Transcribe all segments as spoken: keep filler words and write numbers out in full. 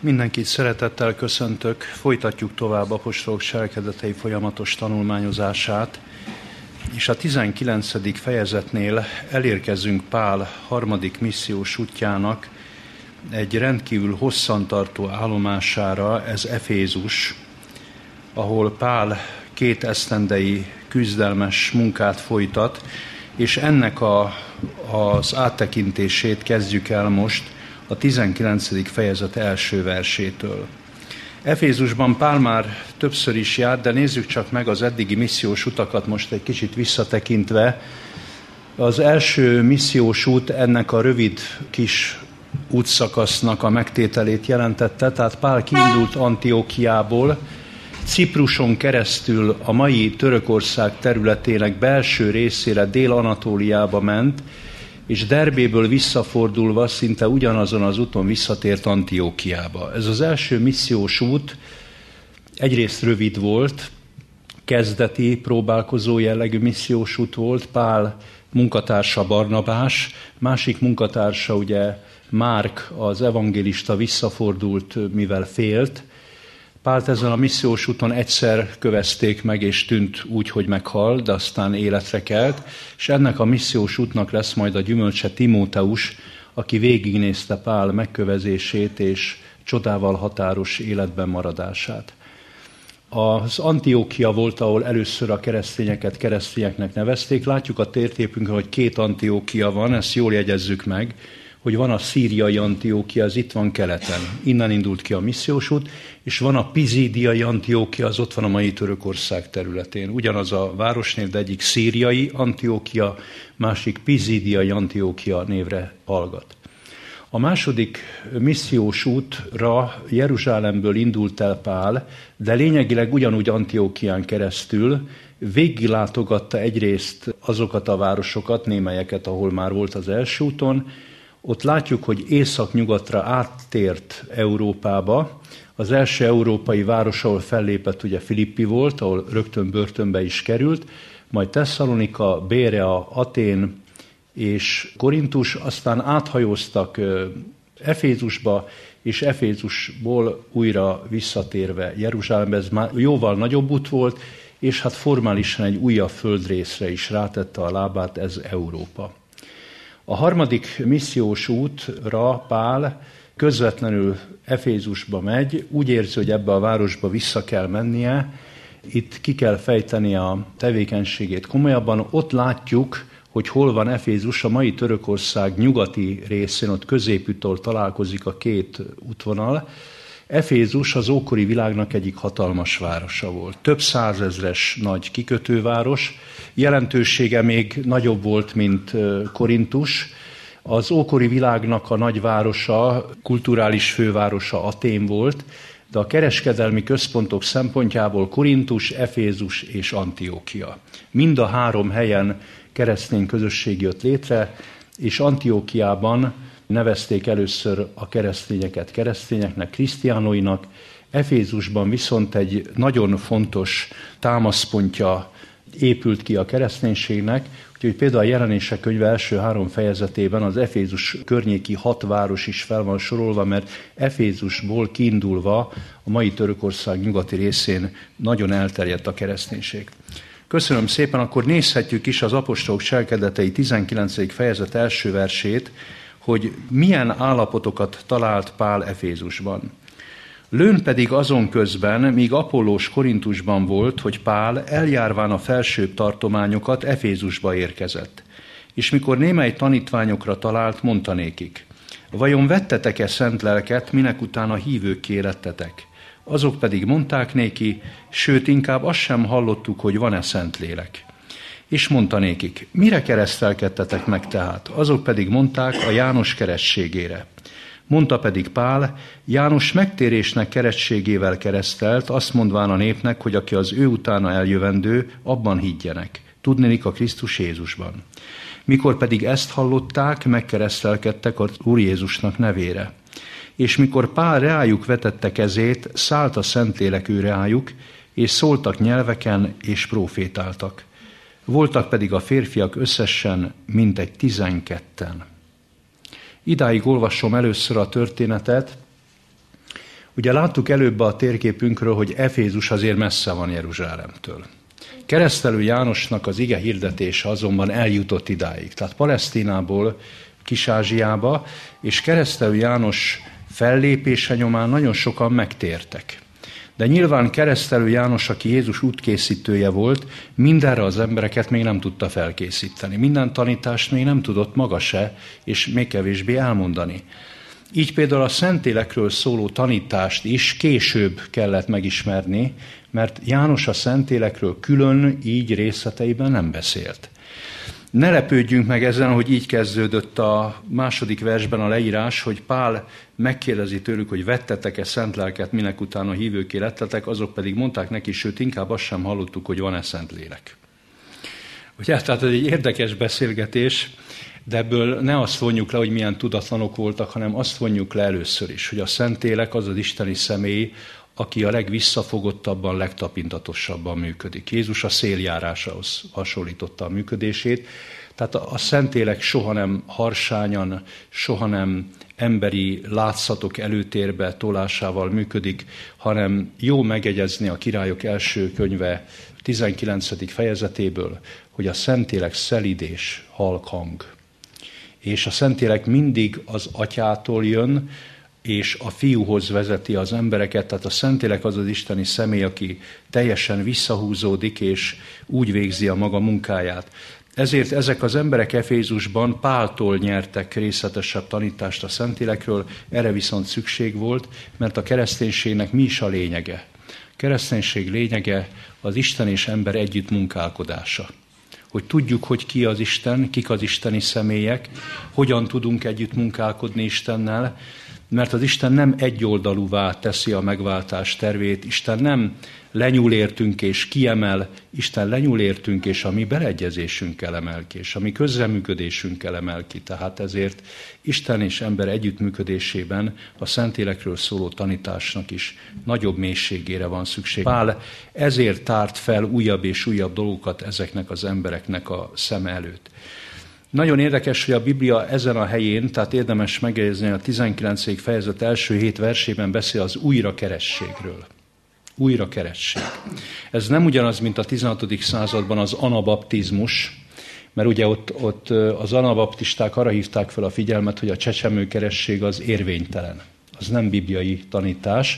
Mindenkit szeretettel köszöntök, folytatjuk tovább apostolok cselekedetei folyamatos tanulmányozását, és a tizenkilencedik fejezetnél elérkezünk Pál harmadik missziós útjának egy rendkívül hosszantartó állomására, ez Efézus, ahol Pál két esztendei küzdelmes munkát folytat, és ennek a, az áttekintését kezdjük el most a tizenkilencedik fejezet első versétől. Efézusban Pál már többször is járt, de nézzük csak meg az eddigi missziós utakat most egy kicsit visszatekintve. Az első missziós út ennek a rövid kis útszakasznak a megtételét jelentette, tehát Pál kiindult Antiókiából, Cipruson keresztül a mai Törökország területének belső részére, Dél-Anatóliába ment, és Derbéből visszafordulva szinte ugyanazon az úton visszatért Antiókiába. Ez az első missziós út egyrészt rövid volt, kezdeti, próbálkozó jellegű missziós út volt. Pál munkatársa Barnabás, másik munkatársa ugye Márk, az evangélista visszafordult, mivel félt. Pált ezen a missziós úton egyszer kövezték meg, és tűnt úgy, hogy meghal, de aztán életre kelt, és ennek a missziós útnak lesz majd a gyümölcse Timóteus, aki végignézte Pál megkövezését és csodával határos életben maradását. Az Antiókia volt, ahol először a keresztényeket keresztényeknek nevezték. Látjuk a térképünkön, hogy két Antiókia van, ezt jól jegyezzük meg, hogy van a szíriai Antiókia, az itt van keleten, innen indult ki a missziós út, és van a pizídiai Antiókia, az ott van a mai Törökország területén. Ugyanaz a városnév, de egyik szíriai Antiókia, másik pizídiai Antiókia névre hallgat. A második missziós útra Jeruzsálemből indult el Pál, de lényegileg ugyanúgy Antiókián keresztül végiglátogatta egyrészt azokat a városokat, némelyeket, ahol már volt az első úton. Ott látjuk, hogy északnyugatra áttért Európába. Az első európai város, ahol fellépett, ugye Filippi volt, ahol rögtön börtönbe is került, majd Tesszalonika, Bérea, Atén és Korintus, aztán áthajóztak Efézusba, és Efézusból újra visszatérve Jeruzsálembe. Ez már jóval nagyobb út volt, és hát formálisan egy újabb földrészre is rátette a lábát, ez Európa. A harmadik missziós útra Pál közvetlenül Efézusba megy, úgy érzi, hogy ebbe a városba vissza kell mennie, itt ki kell fejteni a tevékenységét komolyabban. Ott látjuk, hogy hol van Efézus, a mai Törökország nyugati részén, ott középúttól találkozik a két útvonal. Efézus az ókori világnak egyik hatalmas városa volt. Több százezres nagy kikötőváros, jelentősége még nagyobb volt, mint Korintus. Az ókori világnak a nagyvárosa, kulturális fővárosa Atén volt, de a kereskedelmi központok szempontjából Korintus, Efézus és Antiókia. Mind a három helyen keresztény közösség jött létre, és Antiókiában nevezték először a keresztényeket keresztényeknek, krisztiánóinak. Efézusban viszont egy nagyon fontos támaszpontja épült ki a kereszténységnek, úgyhogy például a Jelenések könyve első három fejezetében az Efézus környéki hat város is fel van sorolva, mert Efézusból kiindulva a mai Törökország nyugati részén nagyon elterjedt a kereszténység. Köszönöm szépen, akkor nézhetjük is az apostolok cselekedetei tizenkilencedik fejezet első versét, hogy milyen állapotokat talált Pál Efézusban. Lőn pedig azon közben, míg Apollós Korintusban volt, hogy Pál eljárván a felsőbb tartományokat Efézusba érkezett. És mikor némely tanítványokra talált, mondta nékik: vajon vettetek-e szent lelket, minek utána hívőkké lettetek? Azok pedig mondták néki, sőt, inkább azt sem hallottuk, hogy van-e szent lélek. És mondta nékik: mire keresztelkedtetek meg tehát? Azok pedig mondták, a János keresztségére. Mondta pedig Pál: János megtérésnek keresztségével keresztelt, azt mondván a népnek, hogy aki az ő utána eljövendő, abban higgyenek. Tudnélik a Krisztus Jézusban. Mikor pedig ezt hallották, megkeresztelkedtek az Úr Jézusnak nevére. És mikor Pál reájuk vetette kezét, szállt a Szentlélek ő reájuk, és szóltak nyelveken, és prófétáltak. Voltak pedig a férfiak összesen mintegy tizenketten. Idáig olvasom először a történetet. Ugye láttuk előbb a térképünkről, hogy Efézus azért messze van Jeruzsálemtől. Keresztelő Jánosnak az ige hirdetése azonban eljutott idáig, tehát Palesztinából Kis-Ázsiába, és Keresztelő János fellépése nyomán nagyon sokan megtértek. De nyilván Keresztelő János, aki Jézus útkészítője volt, mindenre az embereket még nem tudta felkészíteni. Minden tanítást még nem tudott maga se, és még kevésbé elmondani. Így például a Szentlélekről szóló tanítást is később kellett megismerni, mert János a Szentlélekről külön így részleteiben nem beszélt. Ne lepődjünk meg ezen, hogy így kezdődött a második versben a leírás, hogy Pál megkérdezi tőlük, hogy vettetek-e szent lelket, minek utána hívőké lettetek, azok pedig mondták neki, sőt, inkább azt sem hallottuk, hogy van-e Szentlélek. Ugye, tehát ez egy érdekes beszélgetés, de ebből ne azt vonjuk le, hogy milyen tudatlanok voltak, hanem azt vonjuk le először is, hogy a Szentlélek az az isteni személy, aki a legvisszafogottabban, legtapintatosabban működik. Jézus a széljárásához hasonlította a működését, tehát a Szentlélek soha nem harsányan, soha nem emberi látszatok előtérbe tolásával működik, hanem jó megegyezni a Királyok első könyve tizenkilencedik fejezetéből, hogy a Szentlélek szelíd és halk hang. És a Szentlélek mindig az Atyától jön, és a Fiúhoz vezeti az embereket, tehát a Szentlélek az az isteni személy, aki teljesen visszahúzódik, és úgy végzi a maga munkáját. Ezért ezek az emberek Efézusban Páltól nyertek részletesebb tanítást a Szentlélekről, erre viszont szükség volt, mert a kereszténységnek mi is a lényege? A kereszténység lényege az Isten és ember együtt munkálkodása. Hogy tudjuk, hogy ki az Isten, kik az isteni személyek, hogyan tudunk együtt munkálkodni Istennel, mert az Isten nem egyoldalúvá teszi a megváltás tervét, Isten nem lenyúl értünk és kiemel, Isten lenyúl értünk és a mi beleegyezésünkkel emel ki, és a mi közreműködésünkkel emel ki. Tehát ezért Isten és ember együttműködésében a Szentlélekről szóló tanításnak is nagyobb mélységére van szükség. Pál ezért tárt fel újabb és újabb dolgokat ezeknek az embereknek a szeme előtt. Nagyon érdekes, hogy a Biblia ezen a helyén, tehát érdemes megjegyezni, a tizenkilencedik fejezet első hét versében beszél az újrakerességről. Újrakeresség. Ez nem ugyanaz, mint a tizenhatodik században az anabaptizmus, mert ugye ott, ott az anabaptisták arra hívták fel a figyelmet, hogy a csecsemőkeresség az érvénytelen. Az nem bibliai tanítás.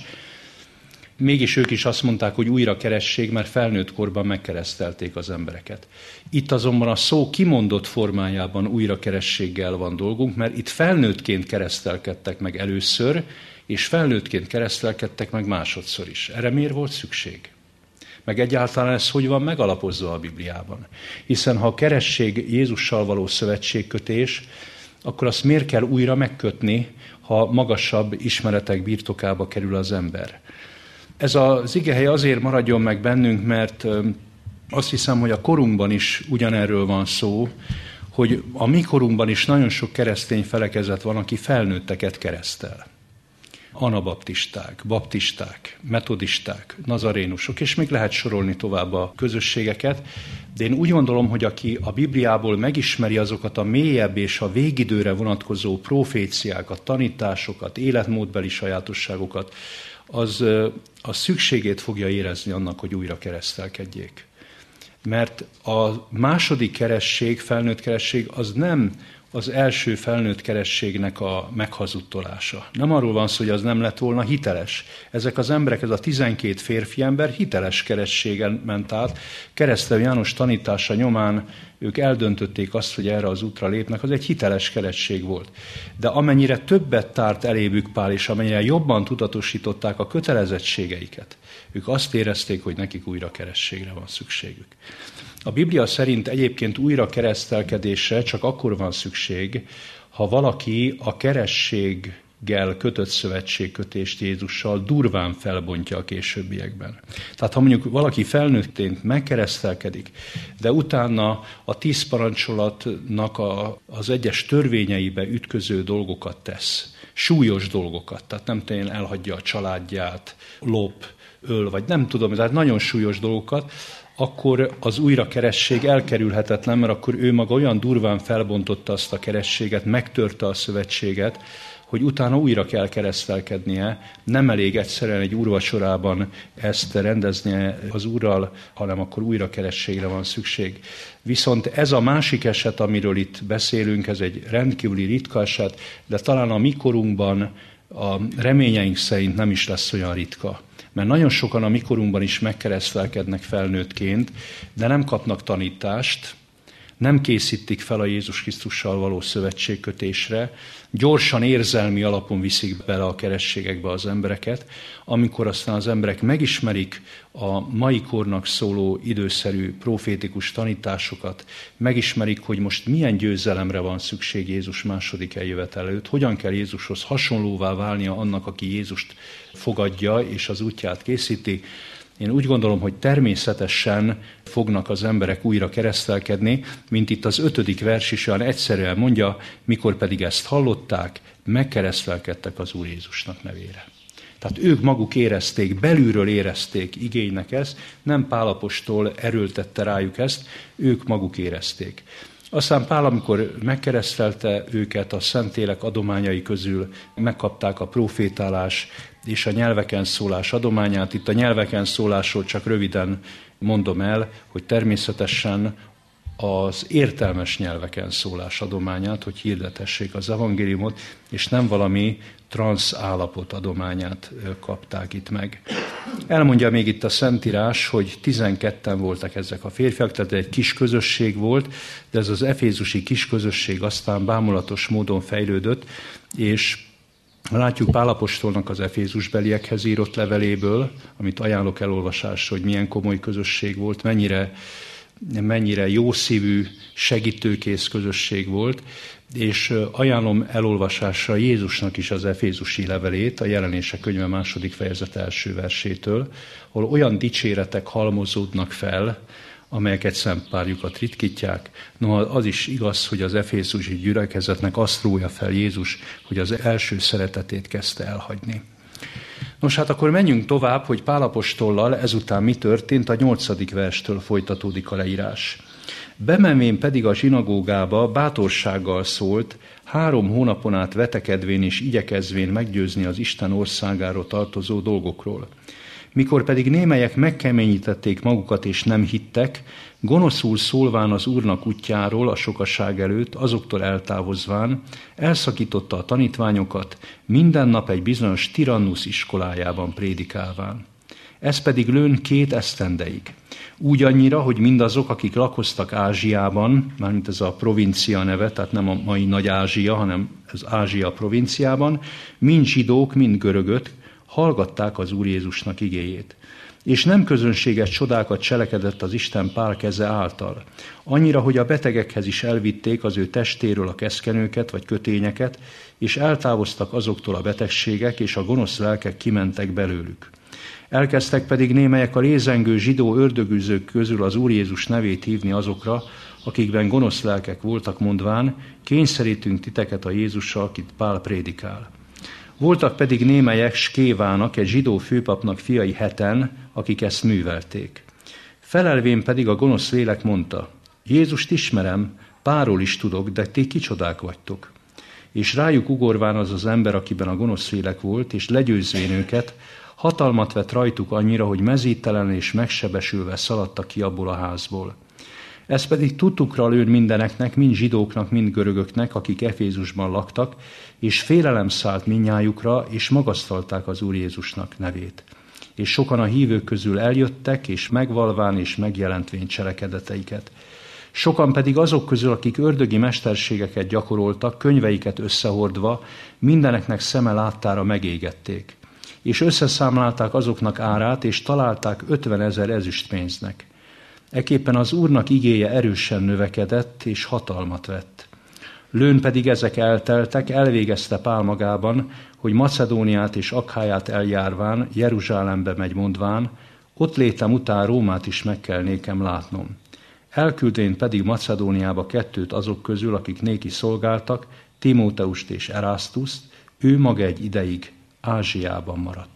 Mégis ők is azt mondták, hogy újrakeresség, mert felnőtt korban megkeresztelték az embereket. Itt azonban a szó kimondott formájában újrakerességgel van dolgunk, mert itt felnőttként keresztelkedtek meg először, és felnőttként keresztelkedtek meg másodszor is. Erre miért volt szükség? Meg egyáltalán ez hogy van megalapozva a Bibliában? Hiszen ha a keresség Jézussal való szövetségkötés, akkor azt miért kell újra megkötni, ha magasabb ismeretek birtokába kerül az ember? Ez az igehely azért maradjon meg bennünk, mert azt hiszem, hogy a korunkban is ugyanerről van szó, hogy a mi korunkban is nagyon sok keresztény felekezet van, aki felnőtteket keresztel. Anabaptisták, baptisták, metodisták, nazarénusok, és még lehet sorolni tovább a közösségeket, de én úgy gondolom, hogy aki a Bibliából megismeri azokat a mélyebb és a végidőre vonatkozó proféciákat, tanításokat, életmódbeli sajátosságokat, az a szükségét fogja érezni annak, hogy újra keresztelkedjék. Mert a második keresztség, felnőtt keresztség, az nem az első felnőtt keresztségnek a meghazudtolása. Nem arról van szó, hogy az nem lett volna hiteles. Ezek az emberek, ez a tizenkét férfi ember hiteles keresztségen ment át. Keresztelő János tanítása nyomán ők eldöntötték azt, hogy erre az útra lépnek, az egy hiteles keresztség volt. De amennyire többet tárt elébük Pál, és amennyire jobban tudatosították a kötelezettségeiket, ők azt érezték, hogy nekik újra keresztségre van szükségük. A Biblia szerint egyébként újra keresztelkedésre csak akkor van szükség, ha valaki a kerességgel kötött szövetségkötést Jézussal durván felbontja a későbbiekben. Tehát ha mondjuk valaki felnőttként megkeresztelkedik, de utána a tíz parancsolatnak a, az egyes törvényeibe ütköző dolgokat tesz, súlyos dolgokat, tehát nem tényleg elhagyja a családját, lop, öl, vagy nem tudom, tehát nagyon súlyos dolgokat, akkor az újrakeresség elkerülhetetlen, mert akkor ő maga olyan durván felbontotta azt a kerességet, megtörte a szövetséget, hogy utána újra kell keresztelkednie, nem elég egyszerűen egy úrvacsorában ezt rendeznie az Úrral, hanem akkor újra keresztségre van szükség. Viszont ez a másik eset, amiről itt beszélünk, ez egy rendkívüli ritka eset, de talán a mi korunkban a reményeink szerint nem is lesz olyan ritka. Mert nagyon sokan a mi korunkban is megkeresztelkednek felnőttként, de nem kapnak tanítást, nem készítik fel a Jézus Krisztussal való szövetségkötésre, gyorsan érzelmi alapon viszik bele a keresztségekbe az embereket, amikor aztán az emberek megismerik a mai kornak szóló időszerű profétikus tanításokat, megismerik, hogy most milyen győzelemre van szükség Jézus második eljövetel előtt, hogyan kell Jézushoz hasonlóvá válnia annak, aki Jézust fogadja és az útját készíti. Én úgy gondolom, hogy természetesen fognak az emberek újra keresztelkedni, mint itt az ötödik vers is olyan egyszerűen mondja, mikor pedig ezt hallották, megkeresztelkedtek az Úr Jézusnak nevére. Tehát ők maguk érezték, belülről érezték igénynek ezt, nem Pál apostol erőltette rájuk ezt, ők maguk érezték. Aztán Pál, amikor megkeresztelte őket, a Szentlélek adományai közül megkapták a profétálás és a nyelveken szólás adományát. Itt a nyelveken szólásról csak röviden mondom el, hogy természetesen az értelmes nyelveken szólás adományát, hogy hirdetessék az evangéliumot, és nem valami transz állapot adományát kapták itt meg. Elmondja még itt a Szentírás, hogy tizenketten voltak ezek a férfiak, tehát egy kis közösség volt, de ez az efézusi kis közösség aztán bámulatos módon fejlődött, és látjuk Pál apostolnak az efézusbeliekhez írott leveléből, amit ajánlok elolvasásra, hogy milyen komoly közösség volt, mennyire mennyire jószívű, segítőkész közösség volt, és ajánlom elolvasásra Jézusnak is az efézusi levelét, a Jelenések könyve második fejezet első versétől, ahol olyan dicséretek halmozódnak fel, amelyeket Szent Párjukat ritkítják. Noha az is igaz, hogy az efézusi gyülekezetnek azt rója fel Jézus, hogy az első szeretetét kezdte elhagyni. Nos, hát akkor menjünk tovább, hogy Pál apostollal ezután mi történt, a nyolcadik verstől folytatódik a leírás. Bemenvén pedig a zsinagógába bátorsággal szólt, három hónapon át vetekedvén és igyekezvén meggyőzni az Isten országáról tartozó dolgokról. Mikor pedig némelyek megkeményítették magukat és nem hittek, gonoszul szólván az Úrnak útjáról a sokaság előtt, azoktól eltávozván, elszakította a tanítványokat, minden nap egy bizonyos Tirannusz iskolájában prédikálván. Ez pedig lőn két esztendeig. Úgy annyira, hogy mindazok, akik lakoztak Ázsiában, mármint ez a provincia neve, tehát nem a mai Nagy-Ázsia, hanem az Ázsia provinciában, mind zsidók, mind görögök, hallgatták az Úr Jézusnak igéjét. És nem közönséges csodákat cselekedett az Isten Pál keze által. Annyira, hogy a betegekhez is elvitték az ő testéről a keszkenőket vagy kötényeket, és eltávoztak azoktól a betegségek, és a gonosz lelkek kimentek belőlük. Elkezdtek pedig némelyek a lézengő zsidó ördögűzők közül az Úr Jézus nevét hívni azokra, akikben gonosz lelkek voltak, mondván, kényszerítünk titeket a Jézussal, akit Pál prédikál. Voltak pedig némelyek Skévának, egy zsidó főpapnak fiai heten, akik ezt művelték. Felelvén pedig a gonosz lélek mondta, Jézust ismerem, Pálról is tudok, de ti kicsodák vagytok. És rájuk ugorván az az ember, akiben a gonosz lélek volt, és legyőzvén őket, hatalmat vett rajtuk annyira, hogy mezítelen és megsebesülve szaladtak ki abból a házból. Ez pedig tudtukra lőn mindeneknek, mind zsidóknak, mind görögöknek, akik Efézusban laktak, és félelem szállt mindnyájukra, és magasztalták az Úr Jézusnak nevét. És sokan a hívők közül eljöttek, és megvalván és megjelentvén cselekedeteiket. Sokan pedig azok közül, akik ördögi mesterségeket gyakoroltak, könyveiket összehordva, mindeneknek szeme láttára megégették. És összeszámlálták azoknak árát, és találták ötvenezer ezüstpénznek. Ekképpen az Úrnak igéje erősen növekedett, és hatalmat vett. Lőn pedig ezek elteltek, elvégezte Pál magában, hogy Macedóniát és Akháját eljárván, Jeruzsálembe megy mondván, ott létem után Rómát is meg kell nékem látnom. Elküldvén pedig Macedóniába kettőt azok közül, akik néki szolgáltak, Timóteust és Erasztuszt, ő maga egy ideig Ázsiában maradt.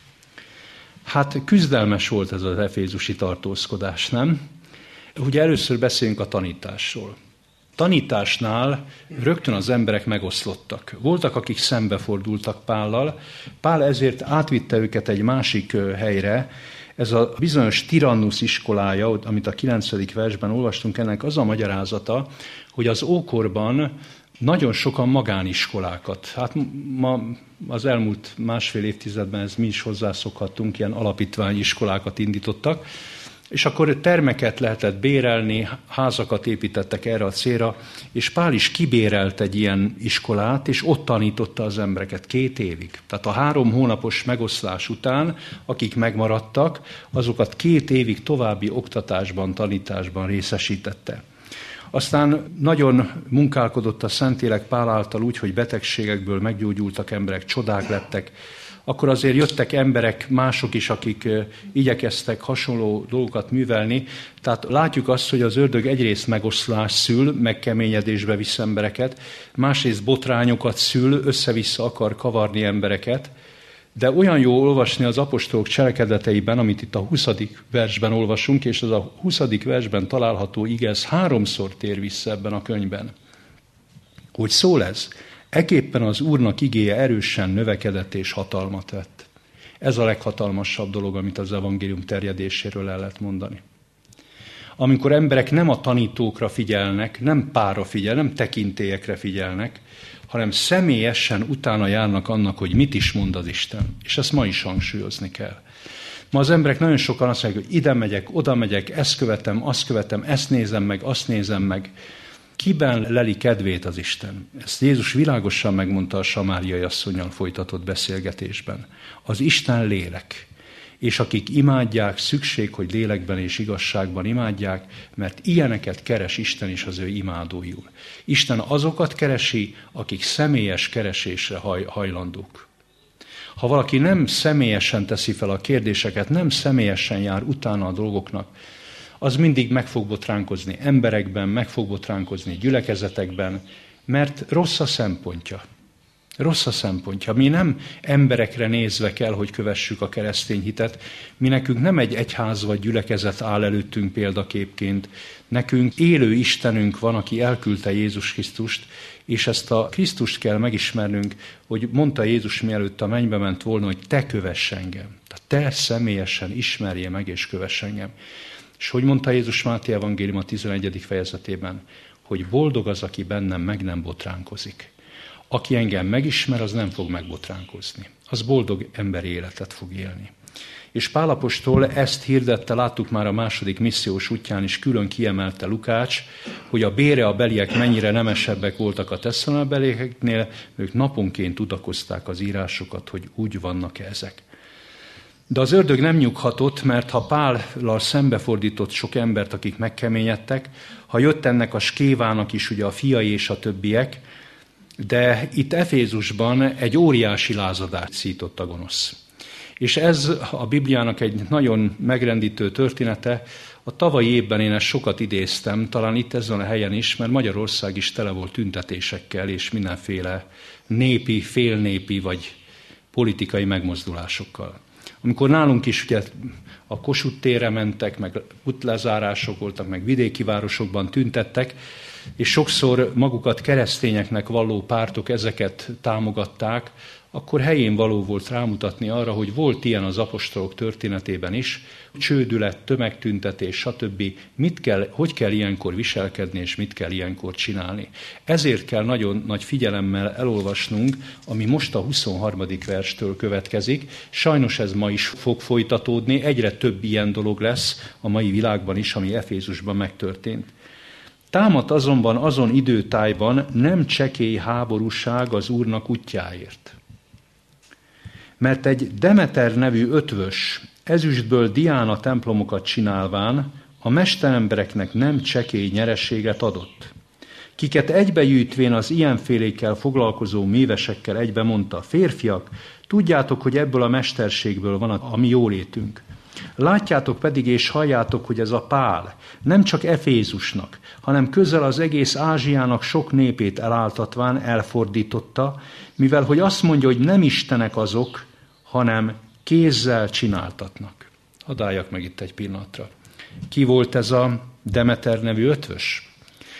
Hát küzdelmes volt ez az efézusi tartózkodás, nem? Ugye először beszélünk a tanításról. tanításnál rögtön az emberek megoszlottak. Voltak, akik szembefordultak Pállal, Pál ezért átvitte őket egy másik helyre. Ez a bizonyos Tirannus iskolája, amit a kilencedik versben olvastunk, ennek az a magyarázata, hogy az ókorban nagyon sokan magániskolákat. Hát ma az elmúlt másfél évtizedben ez mi is hozzászokhattunk, ilyen alapítványiskolákat indítottak, és akkor termeket lehetett bérelni, házakat építettek erre a célra, és Pál is kibérelt egy ilyen iskolát, és ott tanította az embereket két évig. Tehát a három hónapos megoszlás után, akik megmaradtak, azokat két évig további oktatásban, tanításban részesítette. Aztán nagyon munkálkodott a Szentlélek Pál által úgy, hogy betegségekből meggyógyultak emberek, csodák lettek. Akkor azért jöttek emberek, mások is, akik igyekeztek hasonló dolgokat művelni. Tehát látjuk azt, hogy az ördög egyrészt megoszlás szül, megkeményedésbe visz embereket, másrészt botrányokat szül, össze-vissza akar kavarni embereket. De olyan jó olvasni az apostolok cselekedeteiben, amit itt a huszadik versben olvasunk, és az a huszadik versben található ige, ez háromszor tér vissza ebben a könyvben. Hogy szól ez? Ekképpen az Úrnak igéje erősen növekedett és hatalmat vett. Ez a leghatalmasabb dolog, amit az evangélium terjedéséről el lehet mondani. Amikor emberek nem a tanítókra figyelnek, nem párra figyel, nem tekintélyekre figyelnek, hanem személyesen utána járnak annak, hogy mit is mond az Isten. És ezt ma is hangsúlyozni kell. Ma az emberek nagyon sokan azt mondják, hogy ide megyek, oda megyek, ezt követem, azt követem, ezt nézem meg, azt nézem meg. Kiben leli kedvét az Isten? Ezt Jézus világosan megmondta a samáriai asszonnyal folytatott beszélgetésben. Az Isten lélek. És akik imádják, szükség, hogy lélekben és igazságban imádják, mert ilyeneket keres Isten is az ő imádóiul. Isten azokat keresi, akik személyes keresésre haj, hajlandók. Ha valaki nem személyesen teszi fel a kérdéseket, nem személyesen jár utána a dolgoknak, az mindig meg fog botránkozni emberekben, meg fog botránkozni gyülekezetekben, mert rossz a szempontja. Rossz a szempontja. Mi nem emberekre nézve kell, hogy kövessük a keresztény hitet. Mi nekünk nem egy egyház vagy gyülekezet áll előttünk példaképként. Nekünk élő Istenünk van, aki elküldte Jézus Krisztust, és ezt a Krisztust kell megismernünk, hogy mondta Jézus, mielőtt a mennybe ment volna, hogy te kövess engem. Tehát te személyesen ismerje meg és kövess engem. És hogy mondta Jézus Máté evangélium a tizenegyedik fejezetében, hogy boldog az, aki bennem meg nem botránkozik. Aki engem megismer, az nem fog megbotránkozni. Az boldog emberi életet fog élni. És Pál apostol ezt hirdette, láttuk már a második missziós útján is, külön kiemelte Lukács, hogy a Bérea beliek mennyire nemesebbek voltak a Tesszalonike-belieknél, ők naponként tudakozták az írásokat, hogy úgy vannak ezek. De az ördög nem nyughatott, mert ha Pállal szembefordított sok embert, akik megkeményedtek, ha jött ennek a Skévának is ugye a fiai és a többiek, de itt Efézusban egy óriási lázadást szított a gonosz. És ez a Bibliának egy nagyon megrendítő története. A tavalyi évben én ezt sokat idéztem, talán itt ezen a helyen is, mert Magyarország is tele volt tüntetésekkel és mindenféle népi, félnépi vagy politikai megmozdulásokkal. Amikor nálunk is ugye a Kossuth térre mentek, meg útlezárások voltak, meg vidéki városokban tüntettek, és sokszor magukat keresztényeknek valló pártok ezeket támogatták, akkor helyén való volt rámutatni arra, hogy volt ilyen az apostolok történetében is, csődület, tömegtüntetés, stb. Mit kell, hogy kell ilyenkor viselkedni, és mit kell ilyenkor csinálni. Ezért kell nagyon nagy figyelemmel elolvasnunk, ami most a huszonharmadik verstől következik. Sajnos ez ma is fog folytatódni, egyre több ilyen dolog lesz a mai világban is, ami Efézusban megtörtént. Támadt azonban azon időtájban nem csekély háborúság az Úrnak útjáért. Mert egy Demeter nevű ötvös, ezüstből Diána templomokat csinálván a mesterembereknek nem csekély nyereséget adott. Kiket egybegyűjtvén az ilyenfélékkel foglalkozó mévesekkel egybe mondta, férfiak, tudjátok, hogy ebből a mesterségből van a, a mi jólétünk. Látjátok pedig és halljátok, hogy ez a Pál nem csak Efézusnak, hanem közel az egész Ázsiának sok népét eláltatván elfordította, mivel hogy azt mondja, hogy nem istenek azok, hanem kézzel csináltatnak. Hadd álljak meg itt egy pillanatra. Ki volt ez a Demeter nevű ötvös?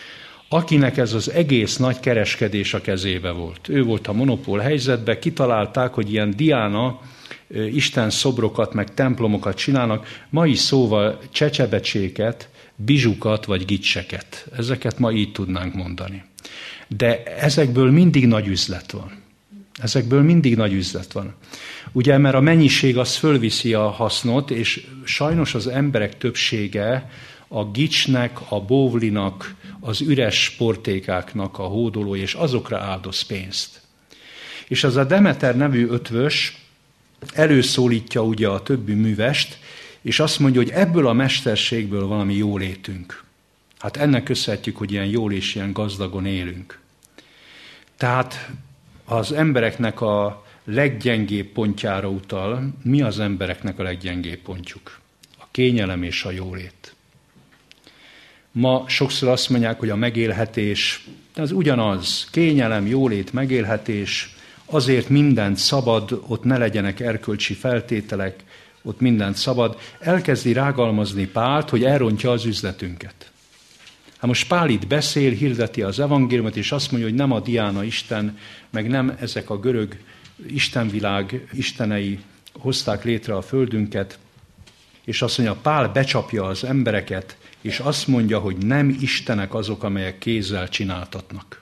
akinek ez az egész nagy kereskedés a kezébe volt. Ő volt a monopól helyzetben, kitalálták, hogy ilyen Diana isten szobrokat, meg templomokat csinálnak, mai szóval csecsebecséket, bizsukat vagy gicseket. Ezeket ma így tudnánk mondani. De ezekből mindig nagy üzlet van. Ezekből mindig nagy üzlet van. Ugye, mert a mennyiség az fölviszi a hasznot, és sajnos az emberek többsége a gicsnek, a bóvlinak, az üres sportékáknak a hódoló, és azokra áldoz pénzt. És az a Demeter nevű ötvös előszólítja ugye a többi művest, és azt mondja, hogy ebből a mesterségből valami jólétünk. Hát ennek köszönhetjük, hogy ilyen jól és ilyen gazdagon élünk. Tehát az embereknek a leggyengébb pontjára utal. Mi az embereknek a leggyengébb pontjuk? A kényelem és a jólét. Ma sokszor azt mondják, hogy a megélhetés, az ugyanaz, kényelem, jólét, megélhetés, azért mindent szabad, ott ne legyenek erkölcsi feltételek, ott mindent szabad. Elkezdi rágalmazni Pált, hogy elrontja az üzletünket. Hát most Pál itt beszél, hirdeti az evangéliumot, és azt mondja, hogy nem a Diana Isten, meg nem ezek a görög istenvilág istenei hozták létre a földünket, és azt mondja, Pál becsapja az embereket, és azt mondja, hogy nem istenek azok, amelyek kézzel csináltatnak.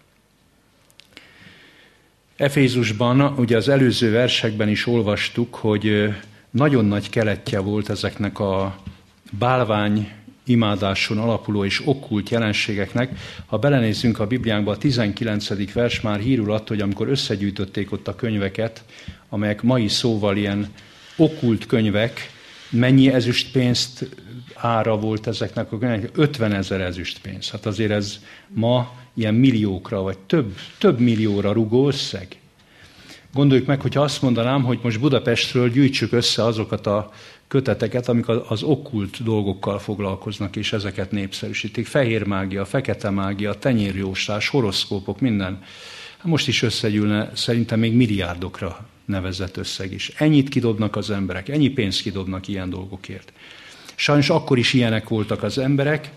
Efézusban, ugye az előző versekben is olvastuk, hogy nagyon nagy keletje volt ezeknek a bálvány imádáson alapuló és okkult jelenségeknek. Ha belenézzünk a Bibliánkba, a tizenkilencedik vers már hírul attól, hogy amikor összegyűjtötték ott a könyveket, amelyek mai szóval ilyen okkult könyvek, mennyi ezüstpénzt ára volt ezeknek a könyveknek? ötvenezer ezüstpénz. Hát azért ez ma ilyen milliókra, vagy több, több millióra rugó összeg. Gondoljuk meg, hogyha azt mondanám, hogy most Budapestről gyűjtsük össze azokat a köteteket, amik az okkult dolgokkal foglalkoznak, és ezeket népszerűsítik. Fehér mágia, fekete mágia, tenyérjóslás, horoszkópok, minden. Hát most is összegyűlne szerintem még milliárdokra nevezett összeg is. Ennyit kidobnak az emberek, ennyi pénzt kidobnak ilyen dolgokért. Sajnos akkor is ilyenek voltak az emberek.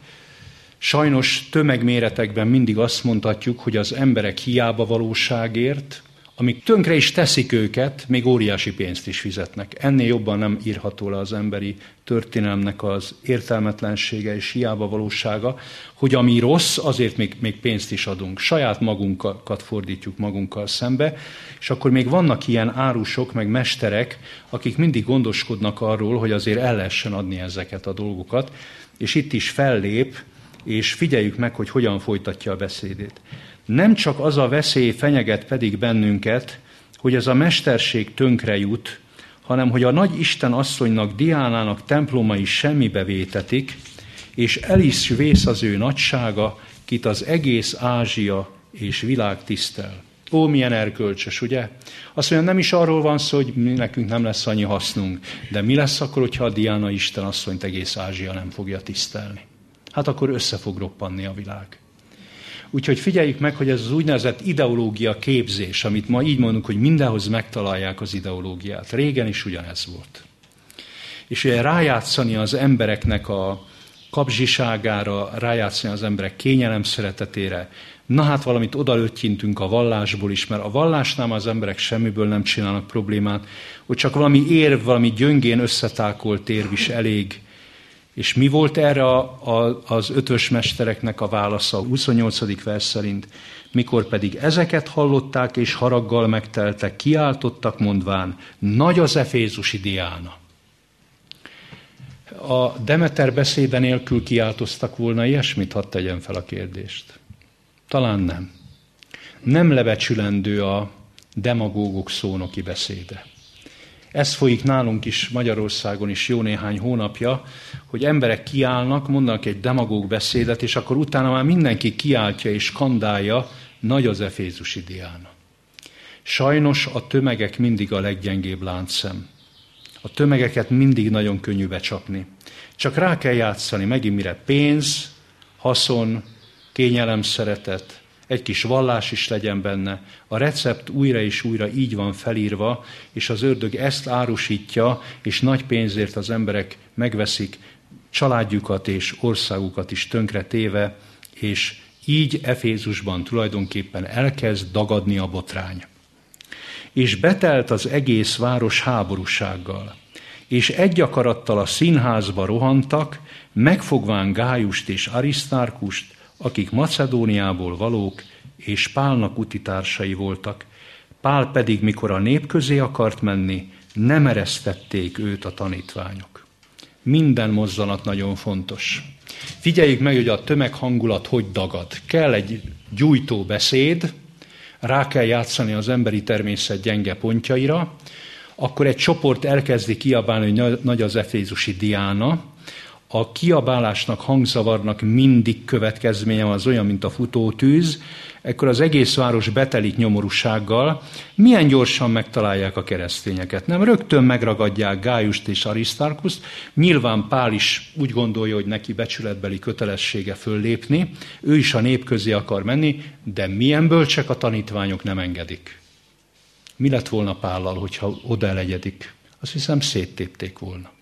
Sajnos tömegméretekben mindig azt mondhatjuk, hogy az emberek hiába valóságért, amik tönkre is teszik őket, még óriási pénzt is fizetnek. Ennél jobban nem írható le az emberi történelemnek az értelmetlensége és hiába valósága, hogy ami rossz, azért még, még pénzt is adunk. Saját magunkat fordítjuk magunkkal szembe, és akkor még vannak ilyen árusok, meg mesterek, akik mindig gondoskodnak arról, hogy azért el lehessen adni ezeket a dolgokat, és itt is fellép, és figyeljük meg, hogy hogyan folytatja a beszédét. Nem csak az a veszély fenyeget pedig bennünket, hogy ez a mesterség tönkre jut, hanem hogy a nagy Isten asszonynak, Diánának templomai semmibe vétetik, és el is vész az ő nagysága, kit az egész Ázsia és világ tisztel. Ó, milyen erkölcsös, ugye? Azt mondja, nem is arról van szó, hogy nekünk nem lesz annyi hasznunk, de mi lesz akkor, hogyha a Diána Isten asszonyt egész Ázsia nem fogja tisztelni? Hát akkor össze fog roppanni a világ. Úgyhogy figyeljük meg, hogy ez az úgynevezett ideológia képzés, amit ma így mondunk, hogy mindenhoz megtalálják az ideológiát. Régen is ugyanez volt. És ugye rájátszani az embereknek a kapzsiságára, rájátszani az emberek kényelem szeretetére, na hát valamit odalöttyintünk a vallásból is, mert a vallásnál az emberek semmiből nem csinálnak problémát, hogy csak valami érv, valami gyöngén összetákolt érv is elég. És mi volt erre a, a, az ötös mestereknek a válasza a huszonnyolcadik vers szerint? Mikor pedig ezeket hallották és haraggal megteltek, kiáltottak mondván, nagy az efézusi Diána. A Demeter beszéde nélkül kiáltoztak volna ilyesmit? Hadd tegyem fel a kérdést. Talán nem. Nem lebecsülendő a demagógok szónoki beszéde. Ez folyik nálunk is Magyarországon is jó néhány hónapja, hogy emberek kiállnak, mondanak egy demagóg beszédet, és akkor utána már mindenki kiáltja és skandálja, nagy az efézusi Diána. Sajnos a tömegek mindig a leggyengébb láncszem. A tömegeket mindig nagyon könnyű becsapni. Csak rá kell játszani, megint mire pénz, haszon, kényelem, szeretet, egy kis vallás is legyen benne. A recept újra és újra így van felírva, és az ördög ezt árusítja, és nagy pénzért az emberek megveszik családjukat és országukat is tönkre téve, és Így Efézusban tulajdonképpen elkezd dagadni a botrány. És betelt az egész város háborúsággal, és egy akarattal a színházba rohantak, megfogván Gájust és Arisztárkust, akik Macedóniából valók, és Pálnak utitársai voltak. Pál pedig, mikor a nép közé akart menni, nem eresztették őt a tanítványok. Minden mozzanat nagyon fontos. Figyeljük meg, hogy a tömeghangulat hogy dagad. Kell egy gyújtó beszéd, rá kell játszani az emberi természet gyenge pontjaira, akkor egy csoport elkezdi kiabálni, hogy nagy az efézusi Diána. A kiabálásnak, hangzavarnak mindig következménye van, az olyan, mint a futótűz, ekkor az egész város betelik nyomorúsággal. Milyen gyorsan megtalálják a keresztényeket? Nem rögtön megragadják Gájust és Arisztárkuszt. Nyilván Pál is úgy gondolja, hogy neki becsületbeli kötelessége föllépni. Ő is a nép közé akar menni, de milyen bölcsek a tanítványok nem engedik. Mi lett volna Pállal, hogyha oda elegyedik? Azt hiszem, széttépték volna.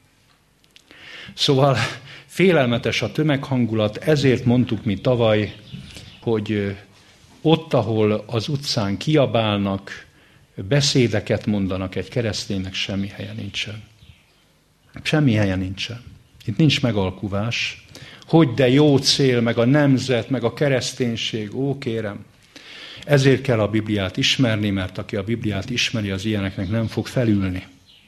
Szóval félelmetes a tömeghangulat, ezért mondtuk mi tavaly, hogy ott, ahol az utcán kiabálnak, beszédeket mondanak egy kereszténynek, semmi helye nincsen. Semmi helye nincsen. Itt nincs megalkuvás. Hogy de jó cél, meg a nemzet, meg a kereszténység, ó kérem. Ezért kell a Bibliát ismerni, mert aki a Bibliát ismeri, az ilyeneknek nem fog felülni.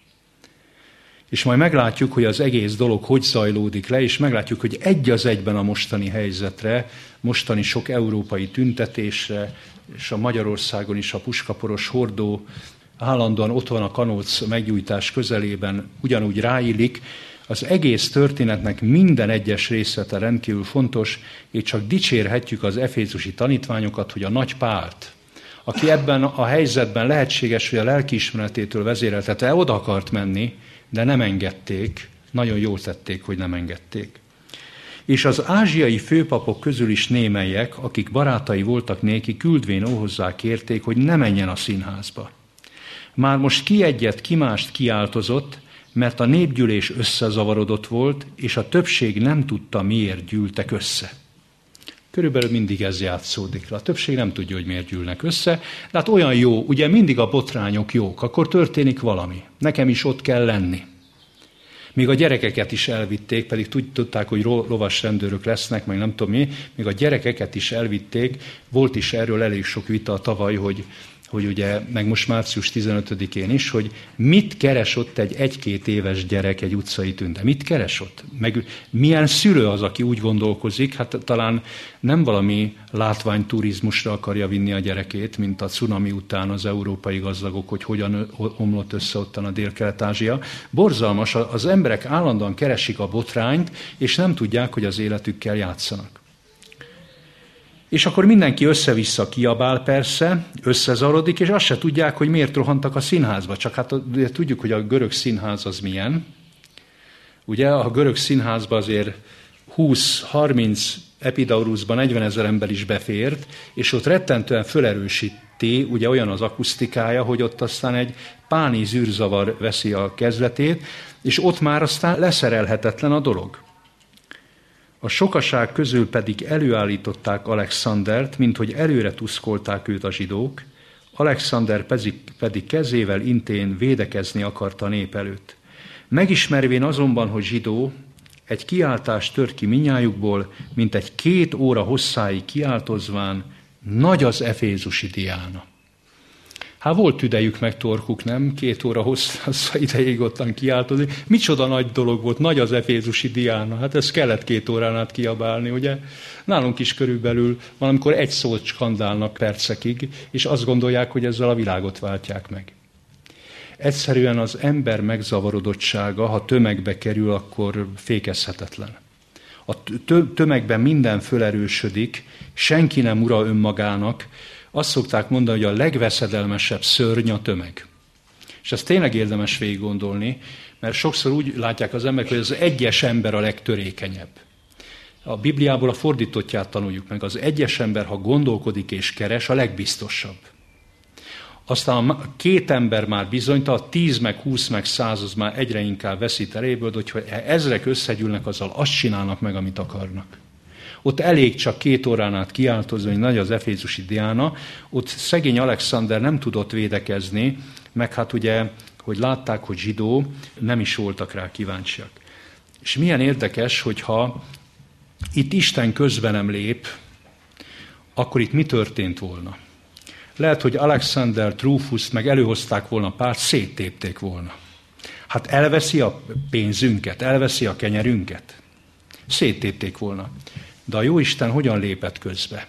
És majd meglátjuk, hogy az egész dolog hogy zajlódik le, és meglátjuk, hogy egy az egyben a mostani helyzetre, mostani sok európai tüntetésre, és a Magyarországon is a puskaporos hordó állandóan ott van a kanóc meggyújtás közelében, ugyanúgy ráillik. Az egész történetnek minden egyes részlete rendkívül fontos, és csak dicsérhetjük az efézusi tanítványokat, hogy a nagy Pált, aki ebben a helyzetben lehetséges, hogy a lelkiismeretétől vezéreltetve oda akart menni, de nem engedték, nagyon jól tették, hogy nem engedték. És az ázsiai főpapok közül is némelyek, akik barátai voltak néki, küldvén óhozzá kérték, hogy ne menjen a színházba. Már most ki egyet, ki mást kiáltozott, mert a népgyűlés összezavarodott volt, és a többség nem tudta, miért gyűltek össze. Körülbelül mindig ez játszódik le. A többség nem tudja, hogy miért gyűlnek össze, de hát olyan jó, ugye mindig a botrányok jók, akkor történik valami. Nekem is ott kell lenni. Még a gyerekeket is elvitték, pedig tudták, hogy lovas rendőrök lesznek, meg nem tudom mi, még a gyerekeket is elvitték, volt is erről elég sok vita tavaly, hogy, hogy ugye, meg most március tizenötödikén is, hogy mit keres ott egy egy-két éves gyerek egy utcai tünte? Mit keres ott? Meg milyen szülő az, aki úgy gondolkozik, hát talán nem valami látványturizmusra akarja vinni a gyerekét, mint a cunami után az európai gazdagok, hogy hogyan omlott össze ottan a Dél-Kelet-Ázsia. Borzalmas, az emberek állandóan keresik a botrányt, és nem tudják, hogy az életükkel játszanak. És akkor mindenki össze-vissza kiabál persze, összezarodik, és azt se tudják, hogy miért rohantak a színházba. Csak hát tudjuk, hogy a görög színház az milyen. Ugye a görög színházba azért húsz-harminc Epidauruszban negyvenezer ember is befért, és ott rettentően fölerősíti, ugye olyan az akusztikája, hogy ott aztán egy páni zűrzavar veszi a kezdetét, és ott már aztán leszerelhetetlen a dolog. A sokaság közül pedig előállították Alexandert, mint hogy előre tuszkolták őt a zsidók, Alexander pedig kezével intén védekezni akarta a nép előtt. Megismervén azonban, hogy zsidó, egy kiáltás tört ki minnyájukból, mint egy két óra hosszáig kiáltozván, nagy az efézusi Diána. Hát volt tüdejük meg torkuk, nem? Két óra hossza ideig ottan kiáltozni. Micsoda nagy dolog volt, nagy az efézusi Diána. Hát ez kellett két órán át kiabálni, ugye? Nálunk is körülbelül valamikor egy szót skandálnak percekig, és azt gondolják, hogy ezzel a világot váltják meg. Egyszerűen az ember megzavarodottsága, ha tömegbe kerül, akkor fékezhetetlen. A tömegben minden fölerősödik, senki nem ura önmagának. Azt szokták mondani, hogy a legveszedelmesebb szörny a tömeg. És ezt tényleg érdemes végig gondolni, mert sokszor úgy látják az emberek, hogy az egyes ember a legtörékenyebb. A Bibliából a fordítottját tanuljuk meg. Az egyes ember, ha gondolkodik és keres, a legbiztosabb. Aztán a két ember már bizonytalan, tíz meg húsz meg száz az már egyre inkább veszít eréből, de hogyha ezrek összegyűlnek, azzal azt csinálnak meg, amit akarnak. Ott elég csak két órán át kiáltozni, hogy nagy az efézusi Diána. Ott szegény Alexander nem tudott védekezni, meg hát ugye, hogy látták, hogy zsidó, nem is voltak rá kíváncsiak. És milyen érdekes, hogyha itt Isten közben nem lép, akkor itt mi történt volna? Lehet, hogy Alexander, Trófuszt meg előhozták volna párt, széttépték volna. Hát elveszi a pénzünket, elveszi a kenyerünket. Széttépték volna. De a Jóisten hogyan lépett közbe?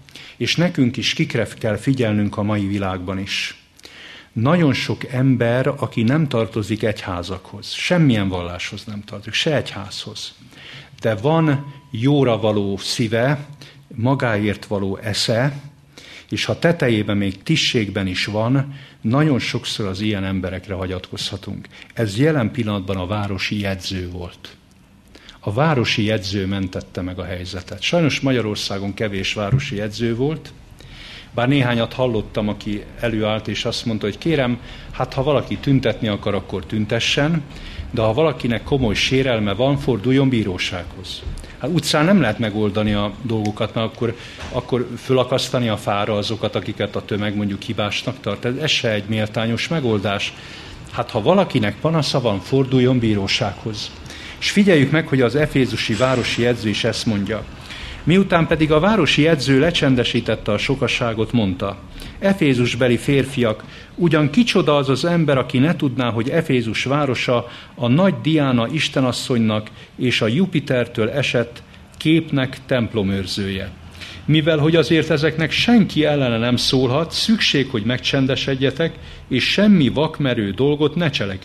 És nekünk is kikre kell figyelnünk a mai világban is. Nagyon sok ember, aki nem tartozik egyházakhoz, semmilyen valláshoz nem tartozik, se egyházhoz. De van jóra való szíve, magáért való esze, és ha tetejében még tisztségben is van, nagyon sokszor az ilyen emberekre hagyatkozhatunk. Ez jelen pillanatban a városi jegyző volt. A városi jegyző mentette meg a helyzetet. Sajnos Magyarországon kevés városi jegyző volt, bár néhányat hallottam, aki előállt és azt mondta, hogy kérem, hát ha valaki tüntetni akar, akkor tüntessen, de ha valakinek komoly sérelme van, forduljon bírósághoz. Hát utcán nem lehet megoldani a dolgokat, mert akkor, akkor fölakasztani a fára azokat, akiket a tömeg mondjuk hibásnak tart. Ez se egy méltányos megoldás. Hát ha valakinek panasza van, forduljon bírósághoz. És figyeljük meg, hogy az efézusi városi jegyző is ezt mondja. Miután pedig a városi jegyző lecsendesítette a sokaságot, mondta: Efézusbeli férfiak, ugyan kicsoda az az ember, aki ne tudná, hogy Efézus városa a nagy Diána istenasszonynak és a Jupitertől esett képnek templomőrzője. Mivel hogy azért ezeknek senki ellene nem szólhat, szükség, hogy megcsendesedjetek, és semmi vakmerő dolgot ne cselekedj.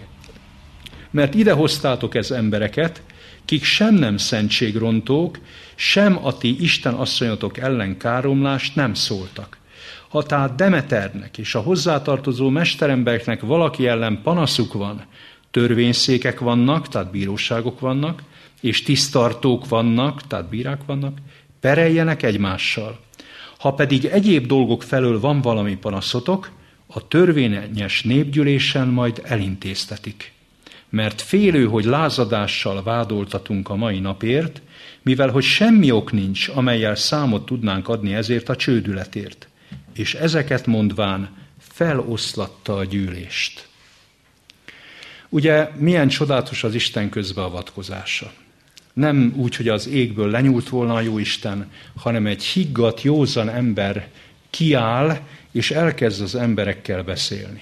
Mert ide hoztátok ez embereket, kik sem nem szentségrontók, sem a ti Isten asszonyotok ellen káromlást nem szóltak. Ha tehát Demeternek és a hozzátartozó mesterembereknek valaki ellen panaszuk van, törvényszékek vannak, tehát bíróságok vannak, és tisztartók vannak, tehát bírák vannak, pereljenek egymással. Ha pedig egyéb dolgok felől van valami panaszotok, a törvényes népgyűlésen majd elintéztetik. Mert félő, hogy lázadással vádoltatunk a mai napért, mivel hogy semmi ok nincs, amellyel számot tudnánk adni ezért a csődületért. És ezeket mondván feloszlatta a gyűlést. Ugye milyen csodálatos az Isten közbeavatkozása. Nem úgy, hogy az égből lenyúlt volna a Jóisten, hanem egy higgadt, józan ember kiáll, és elkezd az emberekkel beszélni.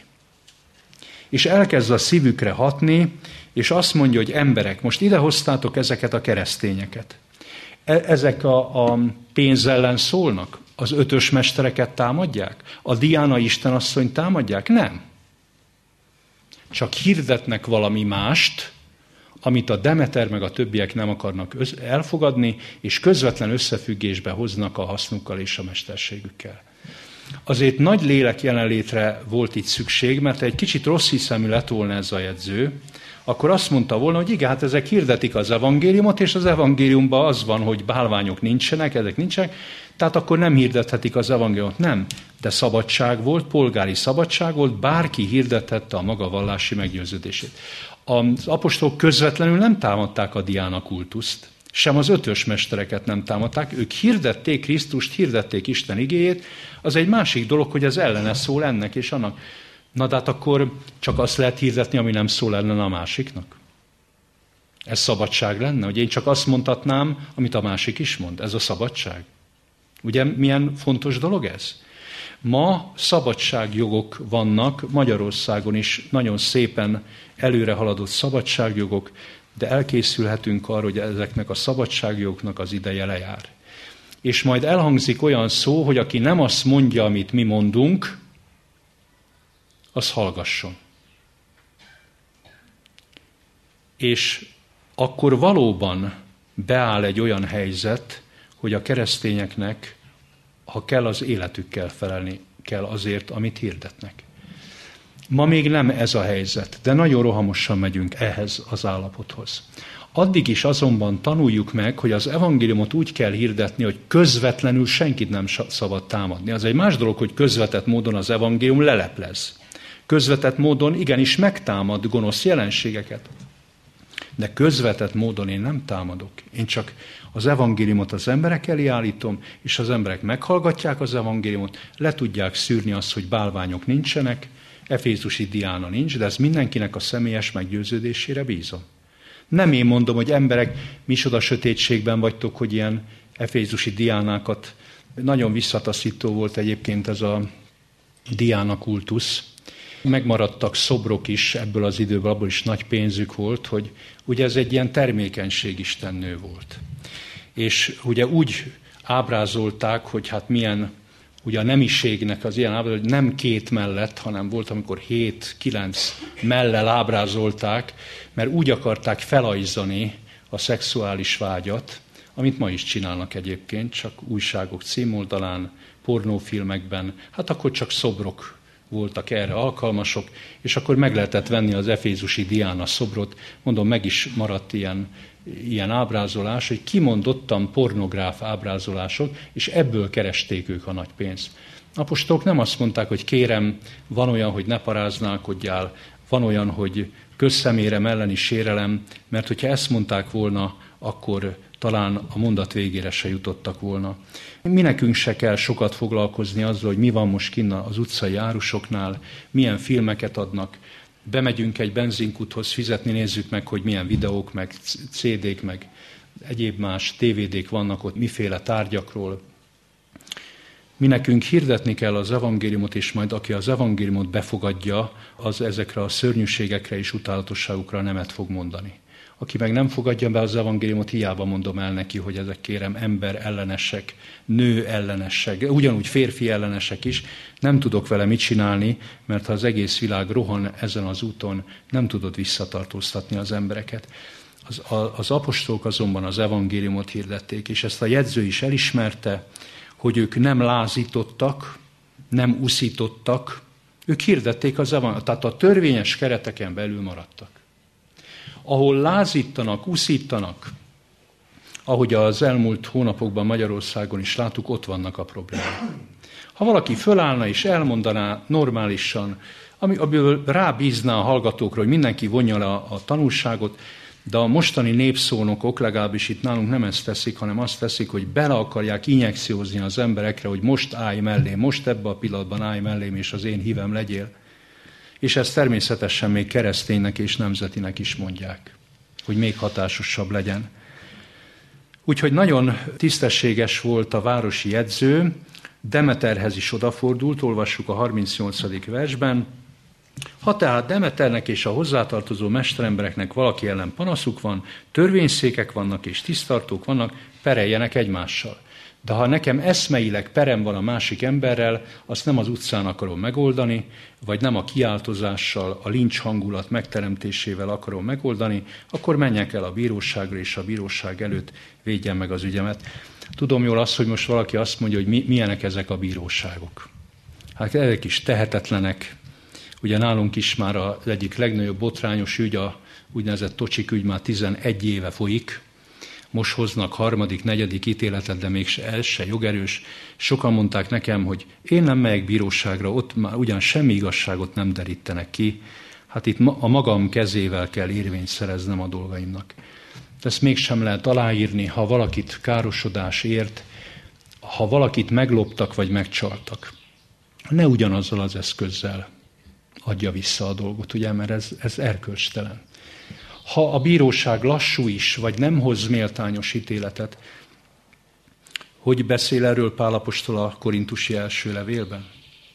És elkezd a szívükre hatni, és azt mondja, hogy emberek, most idehoztátok ezeket a keresztényeket. Ezek a, a pénz ellen szólnak? Az ötös mestereket támadják? A Diána istenasszonyt támadják? Nem. Csak hirdetnek valami mást, amit a Demeter meg a többiek nem akarnak elfogadni, és közvetlen összefüggésbe hoznak a hasznukkal és a mesterségükkel. Azért nagy lélek jelenlétre volt itt szükség, mert egy kicsit rossz hiszemű lett volna ez a jegyző, akkor azt mondta volna, hogy igen, hát ezek hirdetik az evangéliumot, és az evangéliumban az van, hogy bálványok nincsenek, ezek nincsenek, tehát akkor nem hirdethetik az evangéliumot. Nem, de szabadság volt, polgári szabadság volt, bárki hirdethette a maga vallási meggyőződését. Az apostolok közvetlenül nem támadták a Diána kultuszt, sem az ötös mestereket nem támadták, ők hirdették Krisztust, hirdették Isten igéjét, az egy másik dolog, hogy az ellene szól ennek és annak. Na de hát akkor csak azt lehet hirdetni, ami nem szól ellen a másiknak? Ez szabadság lenne, hogy én csak azt mondhatnám, amit a másik is mond. Ez a szabadság. Ugye milyen fontos dolog ez? Ma szabadságjogok vannak, Magyarországon is nagyon szépen előre haladott szabadságjogok, de elkészülhetünk arra, hogy ezeknek a szabadságjogoknak az ideje lejár. És majd elhangzik olyan szó, hogy aki nem azt mondja, amit mi mondunk, az hallgasson. És akkor valóban beáll egy olyan helyzet, hogy a keresztényeknek, ha kell, az életükkel felelni kell azért, amit hirdetnek. Ma még nem ez a helyzet, de nagyon rohamosan megyünk ehhez az állapothoz. Addig is azonban tanuljuk meg, hogy az evangéliumot úgy kell hirdetni, hogy közvetlenül senkit nem szabad támadni. Az egy más dolog, hogy közvetett módon az evangélium leleplez. Közvetett módon igenis megtámad gonosz jelenségeket. De közvetett módon én nem támadok. Én csak az evangéliumot az emberek elé állítom, és az emberek meghallgatják az evangéliumot, le tudják szűrni azt, hogy bálványok nincsenek, efézusi Diána nincs, de ez mindenkinek a személyes meggyőződésére bízom. Nem én mondom, hogy emberek, micsoda sötétségben vagytok, hogy ilyen efézusi Diánákat, nagyon visszataszító volt egyébként ez a Diána kultusz. Megmaradtak szobrok is ebből az időből, abból is nagy pénzük volt, hogy ugye ez egy ilyen termékenység istennő volt. És ugye úgy ábrázolták, hogy hát milyen, ugye a nemiségnek az ilyen ábrázol, hogy nem két mellett, hanem volt, amikor hét-kilenc mellel ábrázolták, mert úgy akarták felajzani a szexuális vágyat, amit ma is csinálnak egyébként, csak újságok címoldalán, pornófilmekben, hát akkor csak szobrok voltak erre alkalmasok, és akkor meg lehetett venni az efézusi Diána szobrot, mondom, meg is maradt ilyen, ilyen ábrázolás, hogy kimondottan pornográf ábrázolások, és ebből keresték ők a nagy pénzt. Apostolok nem azt mondták, hogy kérem, van olyan, hogy ne paráználkodjál, van olyan, hogy közszemérem elleni sérelem, mert hogyha ezt mondták volna, akkor talán a mondat végére se jutottak volna. Mi nekünk se kell sokat foglalkozni azzal, hogy mi van most kinn az utcai árusoknál, milyen filmeket adnak. Bemegyünk egy benzinkúthoz fizetni, nézzük meg, hogy milyen videók, meg cé dék, meg egyéb más té vé dék vannak ott, miféle tárgyakról. Mi nekünk hirdetni kell az evangéliumot, és majd aki az evangéliumot befogadja, az ezekre a szörnyűségekre és utálatosságukra nemet fog mondani. Aki meg nem fogadja be az evangéliumot, hiába mondom el neki, hogy ezek kérem ember ellenesek, nő ellenesek, ugyanúgy férfi ellenesek is, nem tudok vele mit csinálni, mert ha az egész világ rohan ezen az úton, nem tudod visszatartóztatni az embereket. Az, a, az apostolok azonban az evangéliumot hirdették, és ezt a jegyző is elismerte, hogy ők nem lázítottak, nem uszítottak, ők hirdették az evangéliumot, tehát a törvényes kereteken belül maradtak. Ahol lázítanak, uszítanak, ahogy az elmúlt hónapokban Magyarországon is láttuk, ott vannak a problémák. Ha valaki fölállna és elmondaná normálisan, amiből rábízná a hallgatókra, hogy mindenki vonja le a, a tanulságot, de a mostani népszónokok, legalábbis itt nálunk nem ezt teszik, hanem azt teszik, hogy bele akarják injekciózni az emberekre, hogy most állj mellém, most ebben a pillanatban állj mellém, és az én hívem legyél. És ezt természetesen még kereszténynek és nemzetinek is mondják, hogy még hatásosabb legyen. Úgyhogy nagyon tisztességes volt a városi jegyző, Demeterhez is odafordult, olvassuk a harmincnyolcadik versben. Ha tehát Demeternek és a hozzátartozó mesterembereknek valaki ellen panaszuk van, törvényszékek vannak és tisztartók vannak, pereljenek egymással. De ha nekem eszmeileg perem van a másik emberrel, azt nem az utcán akarom megoldani, vagy nem a kiáltozással, a lincs hangulat megteremtésével akarom megoldani, akkor menjek el a bíróságra, és a bíróság előtt védjem meg az ügyemet. Tudom jól azt, hogy most valaki azt mondja, hogy mi, milyenek ezek a bíróságok. Hát ezek is tehetetlenek. Ugye nálunk is már az egyik legnagyobb botrányos ügy, a úgynevezett Tocsik ügy már tizenegy éve folyik. Most hoznak harmadik, negyedik ítéletet, de még ez se jogerős. Sokan mondták nekem, hogy én nem megyek bíróságra, ott már ugyan semmi igazságot nem derítenek ki. Hát itt a magam kezével kell érvényt szereznem a dolgaimnak. Ezt mégsem lehet aláírni, ha valakit károsodás ért, ha valakit megloptak vagy megcsaltak. Ne ugyanazzal az eszközzel adja vissza a dolgot, ugye, mert ez, ez erkölcstelen. Ha a bíróság lassú is, vagy nem hoz méltányos ítéletet, hogy beszél erről Pál apostol a korintusi első levélben?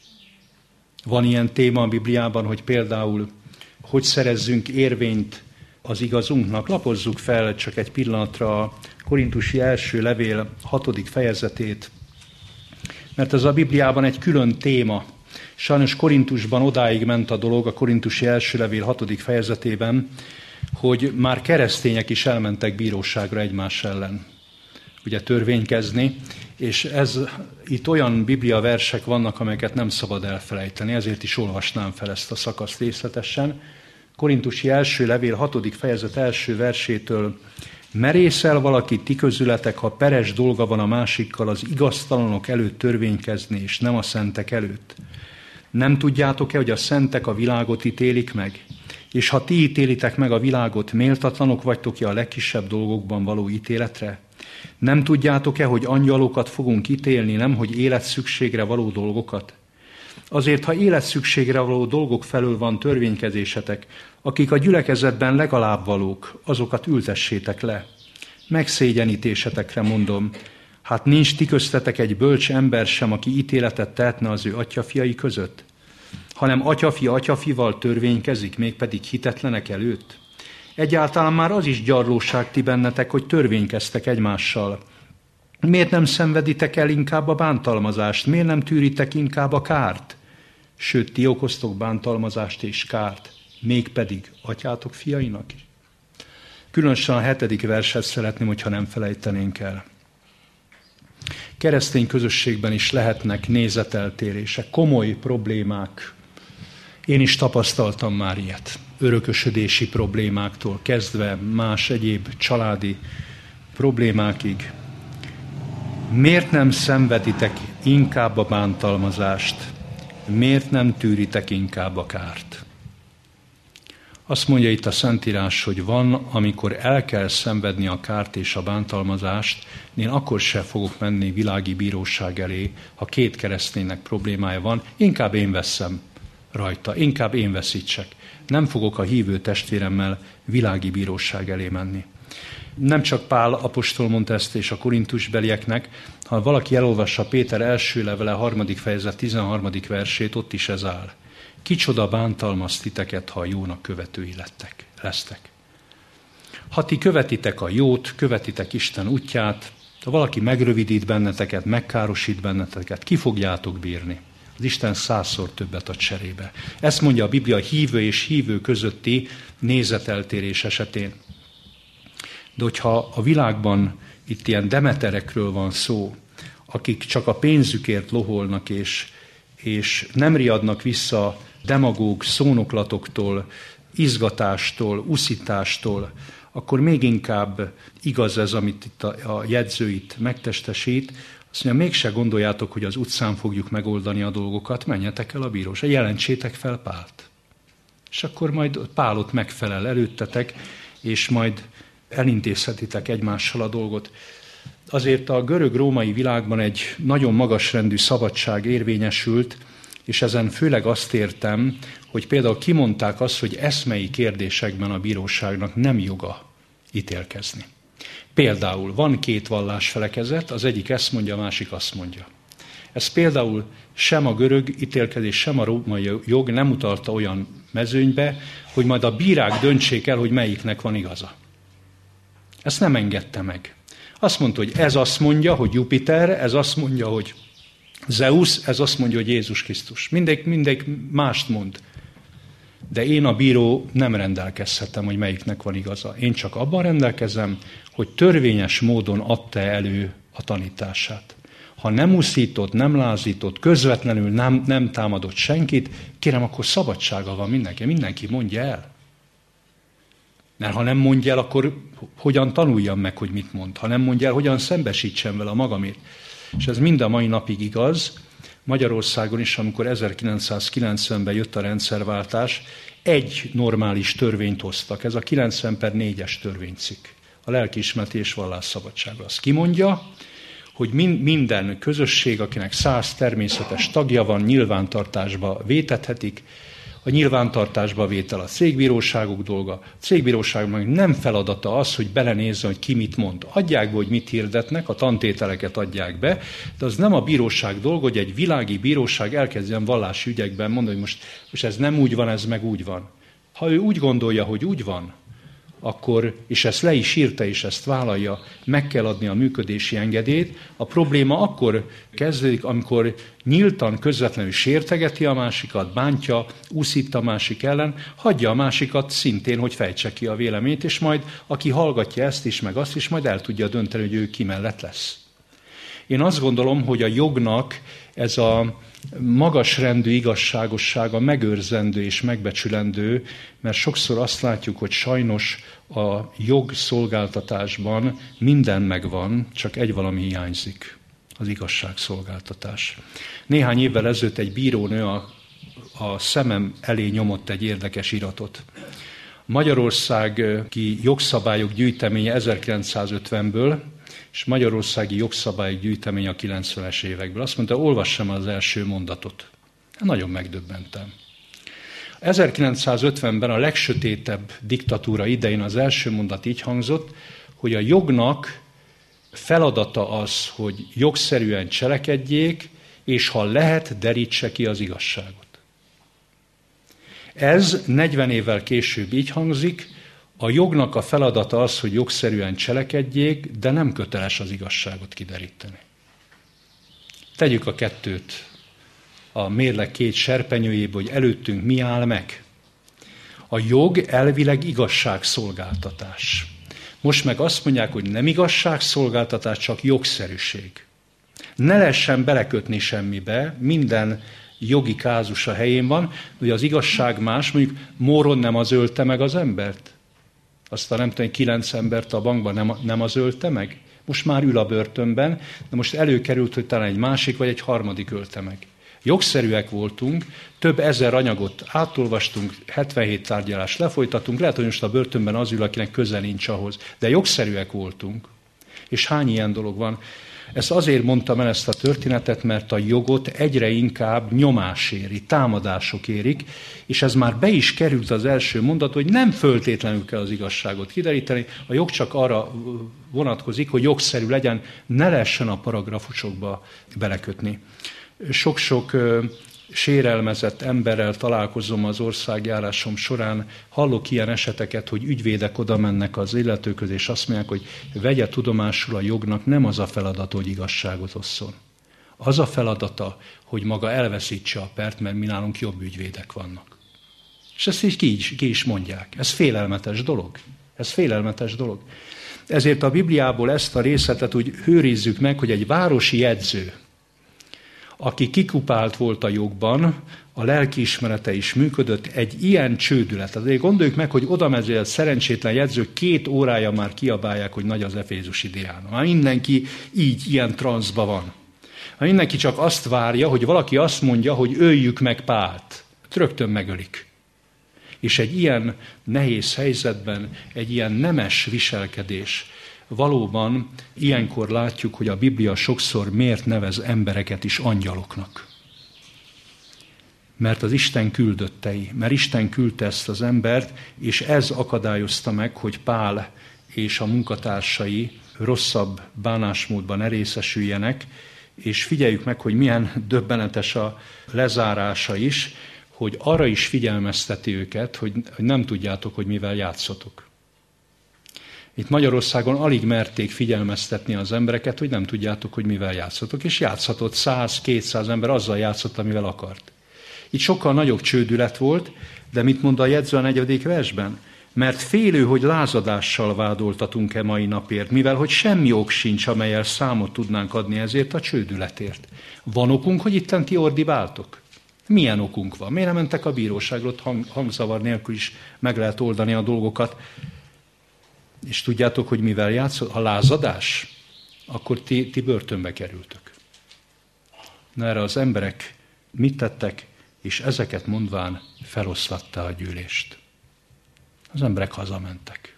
Van ilyen téma a Bibliában, hogy például hogy szerezzünk érvényt az igazunknak? Lapozzuk fel csak egy pillanatra a korintusi első levél hatodik fejezetét, mert ez a Bibliában egy külön téma. Sajnos Korintusban odáig ment a dolog, a korintusi első levél hatodik fejezetében, hogy már keresztények is elmentek bíróságra egymás ellen, ugye törvénykezni, és ez, itt olyan biblia versek vannak, amelyeket nem szabad elfelejteni, ezért is olvasnám fel ezt a szakaszt részletesen. Korintusi első levél hatodik fejezet első versétől: merészel valaki ti közületek, ha peres dolga van a másikkal, az igaztalanok előtt törvénykezni, és nem a szentek előtt? Nem tudjátok-e, hogy a szentek a világot ítélik meg? És ha ti ítélitek meg a világot, méltatlanok vagytok-e a legkisebb dolgokban való ítéletre? Nem tudjátok-e, hogy angyalokat fogunk ítélni, nem hogy életszükségre való dolgokat? Azért, ha életszükségre való dolgok felől van törvénykezésetek, akik a gyülekezetben legalább valók, azokat ültessétek le. Megszégyenítésetekre mondom, hát nincs ti köztetek egy bölcs ember sem, aki ítéletet tehetne az ő atyafiai között, hanem atyafi atyafival törvénykezik, mégpedig hitetlenek előtt. Egyáltalán már az is gyarlóság ti bennetek, hogy törvénykeztek egymással. Miért nem szenveditek el inkább a bántalmazást? Miért nem tűritek inkább a kárt? Sőt, ti okoztok bántalmazást és kárt, mégpedig atyátok fiainak is. Különösen a hetedik verset szeretném, hogyha nem felejtenénk el. Keresztény közösségben is lehetnek nézeteltérések, komoly problémák. Én is tapasztaltam már ilyet. Örökösödési problémáktól kezdve más egyéb családi problémákig. Miért nem szenveditek inkább a bántalmazást? Miért nem tűritek inkább a kárt? Azt mondja itt a Szentírás, hogy van, amikor el kell szenvedni a kárt és a bántalmazást, én akkor se fogok menni világi bíróság elé, ha két kereszténynek problémája van, inkább én veszem rajta, inkább én veszítsek. Nem fogok a hívő testvéremmel világi bíróság elé menni. Nem csak Pál apostol mondta ezt és a korintusbelieknek, ha valaki elolvassa Péter első levele harmadik fejezet tizenharmadik versét, ott is ez áll. Kicsoda bántalmaz titeket, ha a jónak követői lettek, lesztek. Ha ti követitek a jót, követitek Isten útját, ha valaki megrövidít benneteket, megkárosít benneteket, ki fogjátok bírni? Az Isten százszor többet ad cserébe. Ezt mondja a Biblia hívő és hívő közötti nézeteltérés esetén. De hogyha a világban itt ilyen demeterekről van szó, akik csak a pénzükért loholnak, és, és nem riadnak vissza demagóg szónoklatoktól, izgatástól, uszítástól, akkor még inkább igaz ez, amit itt a, a jegyző itt megtestesít. Azt mondja, mégse gondoljátok, hogy az utcán fogjuk megoldani a dolgokat, menjetek el a bíróság, jelentsétek fel Pált. És akkor majd Pálot megfelel előttetek, és majd elintézhetitek egymással a dolgot. Azért a görög-római világban egy nagyon magasrendű szabadság érvényesült, és ezen főleg azt értem, hogy például kimondták azt, hogy eszmei kérdésekben a bíróságnak nem joga ítélkezni. Például van két vallásfelekezet, az egyik ezt mondja, a másik azt mondja. Ez például sem a görög ítélkezés, sem a római jog nem utalta olyan mezőnybe, hogy majd a bírák döntsék el, hogy melyiknek van igaza. Ezt nem engedte meg. Azt mondta, hogy ez azt mondja, hogy Jupiter, ez azt mondja, hogy Zeus, ez azt mondja, hogy Jézus Krisztus. Mindegy, mindegy mást mond. De én a bíró nem rendelkezhetem, hogy melyiknek van igaza. Én csak abban rendelkezem, hogy törvényes módon adta elő a tanítását. Ha nem uszított, nem lázított, közvetlenül nem, nem támadott senkit, kérem, akkor szabadsága van mindenki. Mindenki mondja el. Mert ha nem mondja el, akkor hogyan tanuljam meg, hogy mit mond? Ha nem mondja el, hogyan szembesítsem vele a magamért? És ez mind a mai napig igaz. Magyarországon is, amikor ezerkilencszázkilencvenben jött a rendszerváltás, egy normális törvényt hoztak. Ez a kilencven per négyes törvénycikk. A lelkiismereti és vallásszabadságra. Az kimondja, hogy minden közösség, akinek száz természetes tagja van, nyilvántartásba vétethetik. A nyilvántartásba vétel a cégbíróságok dolga. A cégbíróságnak nem feladata az, hogy belenézze, hogy ki mit mond. Adják be, hogy mit hirdetnek, a tantételeket adják be, de az nem a bíróság dolga, hogy egy világi bíróság elkezdjen vallási ügyekben mondani, hogy most, most ez nem úgy van, ez meg úgy van. Ha ő úgy gondolja, hogy úgy van, akkor, és ezt le is írta, és ezt vállalja, meg kell adni a működési engedélyt. A probléma akkor kezdődik, amikor nyíltan, közvetlenül sértegeti a másikat, bántja, úszít a másik ellen, hagyja a másikat szintén, hogy fejtse ki a véleményt, és majd aki hallgatja ezt is, meg azt is, majd el tudja dönteni, hogy ő ki mellett lesz. Én azt gondolom, hogy a jognak ez a magasrendű igazságossága megőrzendő és megbecsülendő, mert sokszor azt látjuk, hogy sajnos a jogszolgáltatásban minden megvan, csak egy valami hiányzik, az igazságszolgáltatás. Néhány évvel ezelőtt egy bírónő a a szemem elé nyomott egy érdekes iratot. Magyarországi jogszabályok gyűjteménye ezerkilencszázötvenből, és Magyarországi jogszabályok gyűjteménye a kilencvenes évekből. Azt mondta, olvassam az első mondatot. Nagyon megdöbbentem. ezerkilencszázötvenben a legsötétebb diktatúra idején az első mondat így hangzott, hogy a jognak feladata az, hogy jogszerűen cselekedjék, és ha lehet, derítse ki az igazságot. Ez negyven évvel később így hangzik, a jognak a feladata az, hogy jogszerűen cselekedjék, de nem köteles az igazságot kideríteni. Tegyük a kettőt a mérleg két serpenyőjébe, hogy előttünk mi áll meg. A jog elvileg igazságszolgáltatás. Most meg azt mondják, hogy nem igazságszolgáltatás, csak jogszerűség. Ne lehessen belekötni semmibe, minden jogi kázus a helyén van, hogy az igazság más, mondjuk Móron nem az ölte meg az embert? Aztán nem tudom, kilenc embert a bankban nem, nem az ölte meg? Most már ül a börtönben, de most előkerült, hogy talán egy másik vagy egy harmadik ölte meg. Jogszerűek voltunk, több ezer anyagot átolvastunk, hetvenhét tárgyalást lefolytatunk, lehet, hogy most a börtönben az ül, akinek köze nincs ahhoz, de jogszerűek voltunk. És hány ilyen dolog van? Ezt azért mondtam el ezt a történetet, mert a jogot egyre inkább nyomás éri, támadások érik, és ez már be is került az első mondat, hogy nem föltétlenül kell az igazságot kideríteni, a jog csak arra vonatkozik, hogy jogszerű legyen, ne lehessen a paragrafusokba belekötni. Sok-sok sérelmezett emberrel találkozom az országjárásom során, hallok ilyen eseteket, hogy ügyvédek oda mennek az illetőkhöz, és azt mondják, hogy vegye tudomásul, a jognak nem az a feladata, hogy igazságot osszon. Az a feladata, hogy maga elveszítse a pert, mert mi nálunk jobb ügyvédek vannak. És ezt így ki is, ki is mondják. Ez félelmetes dolog. Ez félelmetes dolog. Ezért a Bibliából ezt a részletet úgy őrizzük meg, hogy egy városi jegyző, aki kikupált volt a jogban, a lelkiismerete is működött, egy ilyen csődület. Azért gondoljuk meg, hogy oda megy egy szerencsétlen jegyző, két órája már kiabálják, hogy nagy az efézusi Diána. Már mindenki így, ilyen transzba van. Már mindenki csak azt várja, hogy valaki azt mondja, hogy öljük meg Pált. Rögtön megölik. És egy ilyen nehéz helyzetben, egy ilyen nemes viselkedés, valóban ilyenkor látjuk, hogy a Biblia sokszor miért nevez embereket is angyaloknak. Mert az Isten küldöttei, mert Isten küldte ezt az embert, és ez akadályozta meg, hogy Pál és a munkatársai rosszabb bánásmódban ne részesüljenek, és figyeljük meg, hogy milyen döbbenetes a lezárása is, hogy arra is figyelmezteti őket, hogy nem tudjátok, hogy mivel játszotok. Itt Magyarországon alig merték figyelmeztetni az embereket, hogy nem tudjátok, hogy mivel játszotok, és játszhatott száz-kétszáz ember, azzal játszott, amivel akart. Itt sokkal nagyobb csődület volt, de mit mond a jegyző a negyedik versben? Mert félő, hogy lázadással vádoltatunk-e mai napért, mivel hogy semmi ok sincs, amellyel számot tudnánk adni ezért a csődületért. Van okunk, hogy itten ti ordibáltok? Milyen okunk van? Miért nem mentek a bíróságra, hang, hangzavar nélkül is meg lehet oldani a dolgokat? És tudjátok, hogy mivel játszott? A lázadás? Akkor ti, ti börtönbe kerültök. Na erre az emberek mit tettek? És ezeket mondván feloszlatta a gyűlést. Az emberek hazamentek.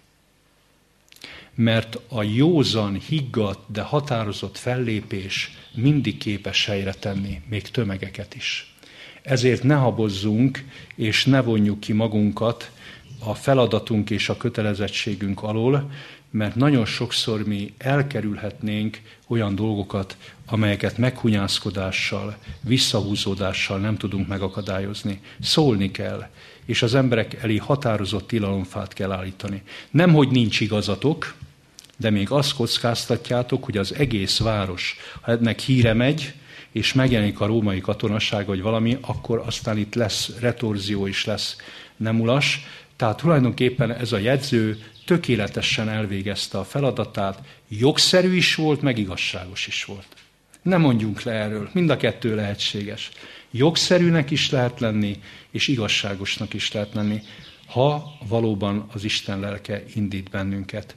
Mert a józan, higgadt, de határozott fellépés mindig képes helyre tenni, még tömegeket is. Ezért ne habozzunk, és ne vonjuk ki magunkat a feladatunk és a kötelezettségünk alól, mert nagyon sokszor mi elkerülhetnénk olyan dolgokat, amelyeket meghunyászkodással, visszahúzódással nem tudunk megakadályozni. Szólni kell, és az emberek elé határozott tilalomfát kell állítani. Nem, hogy nincs igazatok, de még azt kockáztatjátok, hogy az egész város, ha ennek híre megy, és megjelenik a római katonaság, vagy valami, akkor aztán itt lesz retorzió is, lesz nemulas. Tehát tulajdonképpen ez a jegyző tökéletesen elvégezte a feladatát, jogszerű is volt, meg igazságos is volt. Ne mondjunk le erről, mind a kettő lehetséges. Jogszerűnek is lehet lenni, és igazságosnak is lehet lenni, ha valóban az Isten lelke indít bennünket.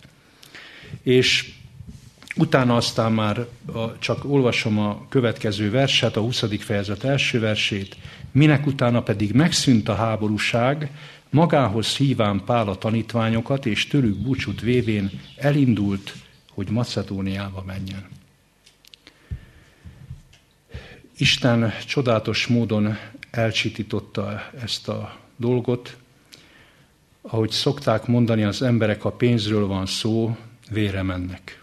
És utána aztán már csak olvasom a következő verset, a huszadik fejezet első versét. minek utána pedig megszűnt a háborúság, magához híván Pál a tanítványokat, és tőlük búcsút vévén elindult, hogy Macedóniába menjen. Isten csodálatos módon elcsitította ezt a dolgot. Ahogy szokták mondani az emberek, a pénzről van szó, vére mennek.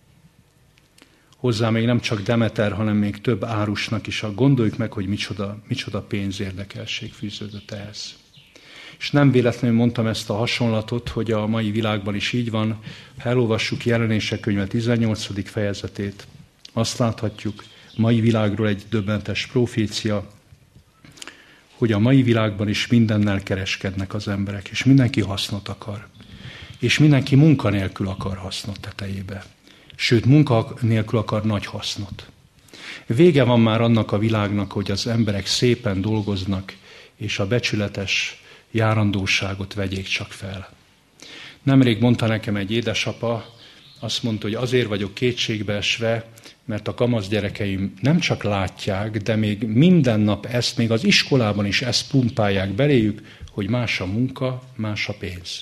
Hozzá még nem csak Demeter, hanem még több árusnak is. Gondoljuk meg, hogy micsoda, micsoda pénzérdekelség fűződött ehhez. És nem véletlenül mondtam ezt a hasonlatot, hogy a mai világban is így van. Ha elolvassuk Jelenések könyve tizennyolcadik fejezetét, azt láthatjuk, mai világról egy döbbentes profécia, hogy a mai világban is mindennel kereskednek az emberek, és mindenki hasznot akar. És mindenki munkanélkül akar hasznot tetejébe. Sőt, munka nélkül akar nagy hasznot. Vége van már annak a világnak, hogy az emberek szépen dolgoznak, és a becsületes járandóságot vegyék csak fel. Nemrég mondta nekem egy édesapa, azt mondta, hogy azért vagyok kétségbeesve, mert a kamasz gyerekeim nem csak látják, de még minden nap ezt, még az iskolában is ezt pumpálják beléjük, hogy más a munka, más a pénz.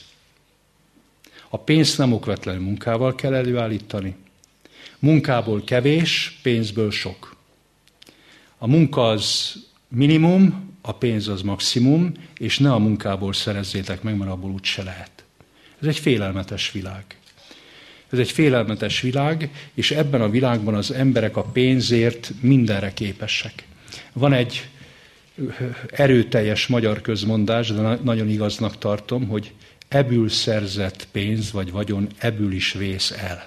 A pénzt nem okvetlenül munkával kell előállítani. Munkából kevés, pénzből sok. A munka az minimum, a pénz az maximum, és ne a munkából szerezzétek meg, mert abból úgyse lehet. Ez egy félelmetes világ. Ez egy félelmetes világ, és ebben a világban az emberek a pénzért mindenre képesek. Van egy erőteljes magyar közmondás, de nagyon igaznak tartom, hogy ebből szerzett pénz vagy vagyon ebből is vész el.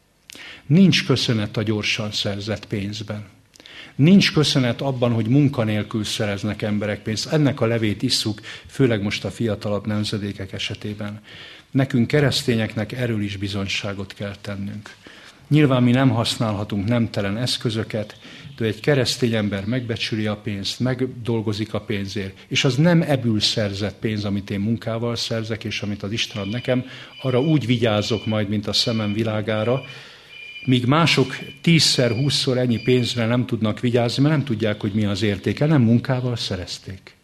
Nincs köszönet a gyorsan szerzett pénzben. Nincs köszönet abban, hogy munkanélkül szereznek emberek pénzt. Ennek a levét isszuk, főleg most a fiatalabb nemzedékek esetében. Nekünk keresztényeknek erről is bizonyságot kell tennünk. Nyilván mi nem használhatunk nemtelen eszközöket, de egy keresztény ember megbecsüli a pénzt, megdolgozik a pénzért, és az nem ebből szerzett pénz, amit én munkával szerzek, és amit az Isten ad nekem, arra úgy vigyázok majd, mint a szemem világára, míg mások tízszer, húszszor ennyi pénzre nem tudnak vigyázni, mert nem tudják, hogy mi az értéke, nem munkával szerezték.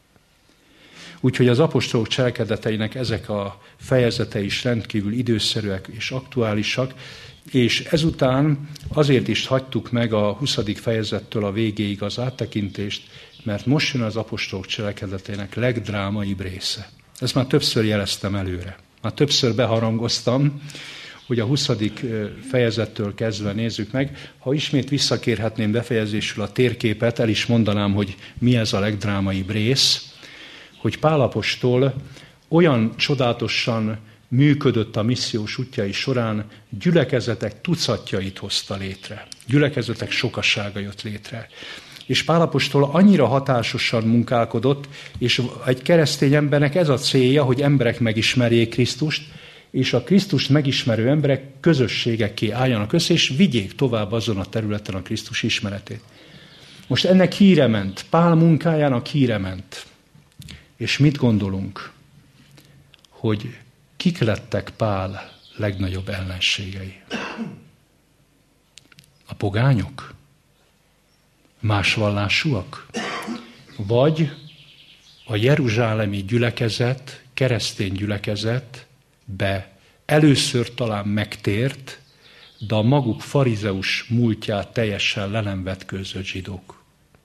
Úgyhogy az apostolok cselekedeteinek ezek a fejezetei is rendkívül időszerűek és aktuálisak, és ezután azért is hagytuk meg a huszadik fejezettől a végéig az áttekintést, mert most jön az apostolok cselekedeteinek legdrámaibb része. Ezt már többször jeleztem előre. Már többször beharangoztam, hogy a huszadik fejezettől kezdve nézzük meg. Ha ismét visszakérhetném befejezésül a térképet, el is mondanám, hogy mi ez a legdrámaibb rész, hogy Pál apostol olyan csodálatosan működött a missziós útjai során, gyülekezetek tucatjait hozta létre. Gyülekezetek sokasága jött létre. És Pál apostol annyira hatásosan munkálkodott, és egy keresztény embernek ez a célja, hogy emberek megismerjék Krisztust, és a Krisztust megismerő emberek közösségekké álljanak össze, és vigyék tovább azon a területen a Krisztus ismeretét. Most ennek híre ment, Pál munkájának híre ment. És mit gondolunk? Hogy kik lettek Pál legnagyobb ellenségei? A pogányok? Más vallásúak? Vagy a jeruzsálemi gyülekezet, keresztény gyülekezetbe először talán megtért, de a maguk farizeus múltját teljesen le nem vetkőzött zsidók.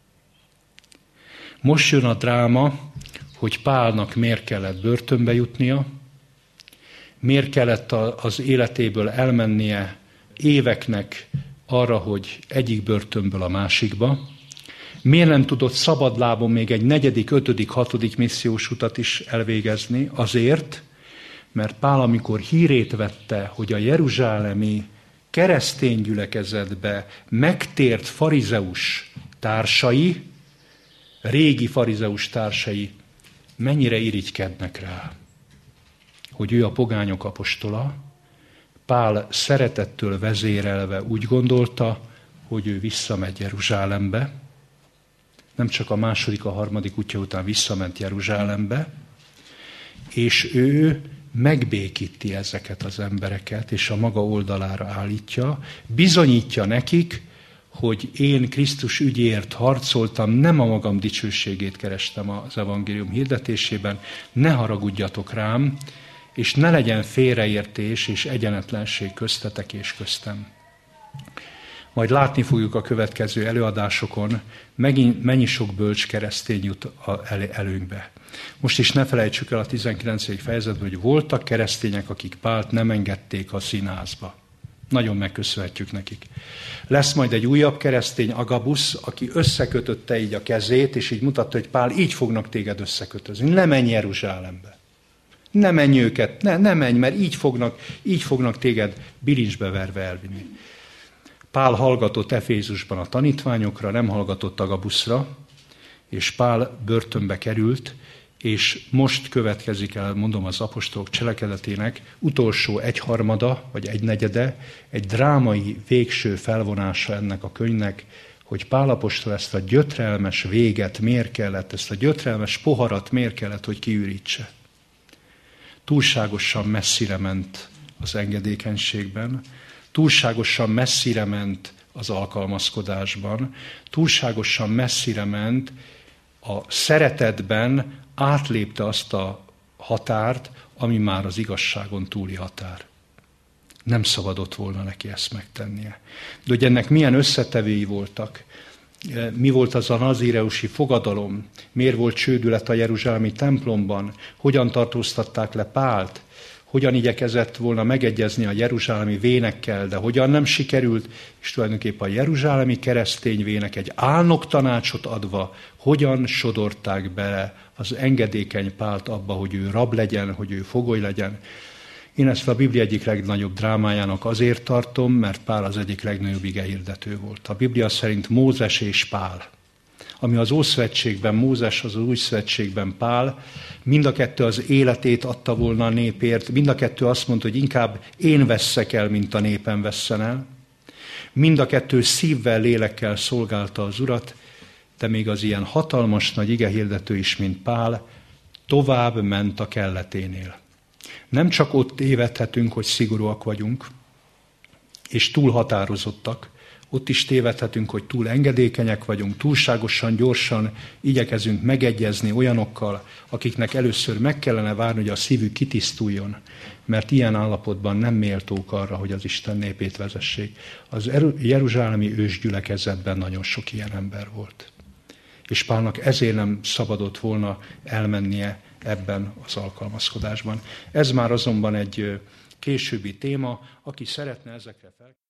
Most jön a dráma, hogy Pálnak miért kellett börtönbe jutnia, miért kellett az életéből elmennie éveknek arra, hogy egyik börtönből a másikba, miért nem tudott szabadlábon még egy negyedik, ötödik, hatodik missziós utat is elvégezni, azért, mert Pál, amikor hírét vette, hogy a jeruzsálemi keresztény gyülekezetbe megtért farizeus társai, régi farizeus társai mennyire irigykednek rá, hogy ő a pogányok apostola. Pál szeretettől vezérelve úgy gondolta, hogy ő visszamegy Jeruzsálembe. Nem csak a második, a harmadik útja után visszament Jeruzsálembe, és ő megbékíti ezeket az embereket, és a maga oldalára állítja, bizonyítja nekik, hogy én Krisztus ügyért harcoltam, nem a magam dicsőségét kerestem az evangélium hirdetésében, ne haragudjatok rám, és ne legyen félreértés és egyenetlenség köztetek és köztem. Majd látni fogjuk a következő előadásokon, megint mennyi sok bölcs keresztény jut előnkbe. Most is ne felejtsük el a tizenkilencedik fejezetben, hogy voltak keresztények, akik Pált nem engedték a színházba. Nagyon megköszönhetjük nekik. Lesz majd egy újabb keresztény, Agabusz, aki összekötötte így a kezét, és így mutatta, hogy Pál, így fognak téged összekötözni. Ne menj Jeruzsálembe. Ne menj őket, ne, ne menj, mert így fognak, így fognak téged bilincsbe verve elvinni. Pál hallgatott Efézusban a tanítványokra, nem hallgatott Agabuszra, és Pál börtönbe került, és most következik el, mondom, az apostolok cselekedetének utolsó egyharmada, vagy egynegyede, egy drámai végső felvonása ennek a könyvnek, hogy Pál apostol ezt a gyötrelmes véget miért kellett, ezt a gyötrelmes poharat miért kellett, hogy kiürítse. Túlságosan messzire ment az engedékenységben, túlságosan messzire ment az alkalmazkodásban, túlságosan messzire ment a szeretetben, átlépte azt a határt, ami már az igazságon túli határ. Nem szabadott volna neki ezt megtennie. De hogy ennek milyen összetevői voltak, mi volt az a nazíreusi fogadalom, miért volt csődület a jeruzsálemi templomban, hogyan tartóztatták le Pált, hogyan igyekezett volna megegyezni a jeruzsálemi vénekkel, de hogyan nem sikerült, és tulajdonképpen a jeruzsálemi keresztény vének egy álnok tanácsot adva, hogyan sodorták bele az engedékeny Pált abba, hogy ő rab legyen, hogy ő fogoly legyen. Én ezt a Biblia egyik legnagyobb drámájának azért tartom, mert Pál az egyik legnagyobb igehirdető volt. A Biblia szerint Mózes és Pál. Ami az Ószövetségben Mózes, az Új Szövetségben Pál, mind a kettő az életét adta volna a népért, mind a kettő azt mondta, hogy inkább én vesszek el, mint a népem vesszen el. Mind a kettő szívvel, lélekkel szolgálta az Urat, de még az ilyen hatalmas nagy igehirdető is, mint Pál, tovább ment a kelleténél. Nem csak ott tévedhetünk, hogy szigorúak vagyunk, és túl határozottak, ott is tévedhetünk, hogy túl engedékenyek vagyunk, túlságosan gyorsan igyekezünk megegyezni olyanokkal, akiknek először meg kellene várni, hogy a szívük kitisztuljon, mert ilyen állapotban nem méltók arra, hogy az Isten népét vezessék. Az jeruzsálemi ősgyülekezetben nagyon sok ilyen ember volt. És Pálnak ezért nem szabadott volna elmennie ebben az alkalmazkodásban. Ez már azonban egy későbbi téma, aki szeretne ezekre fel...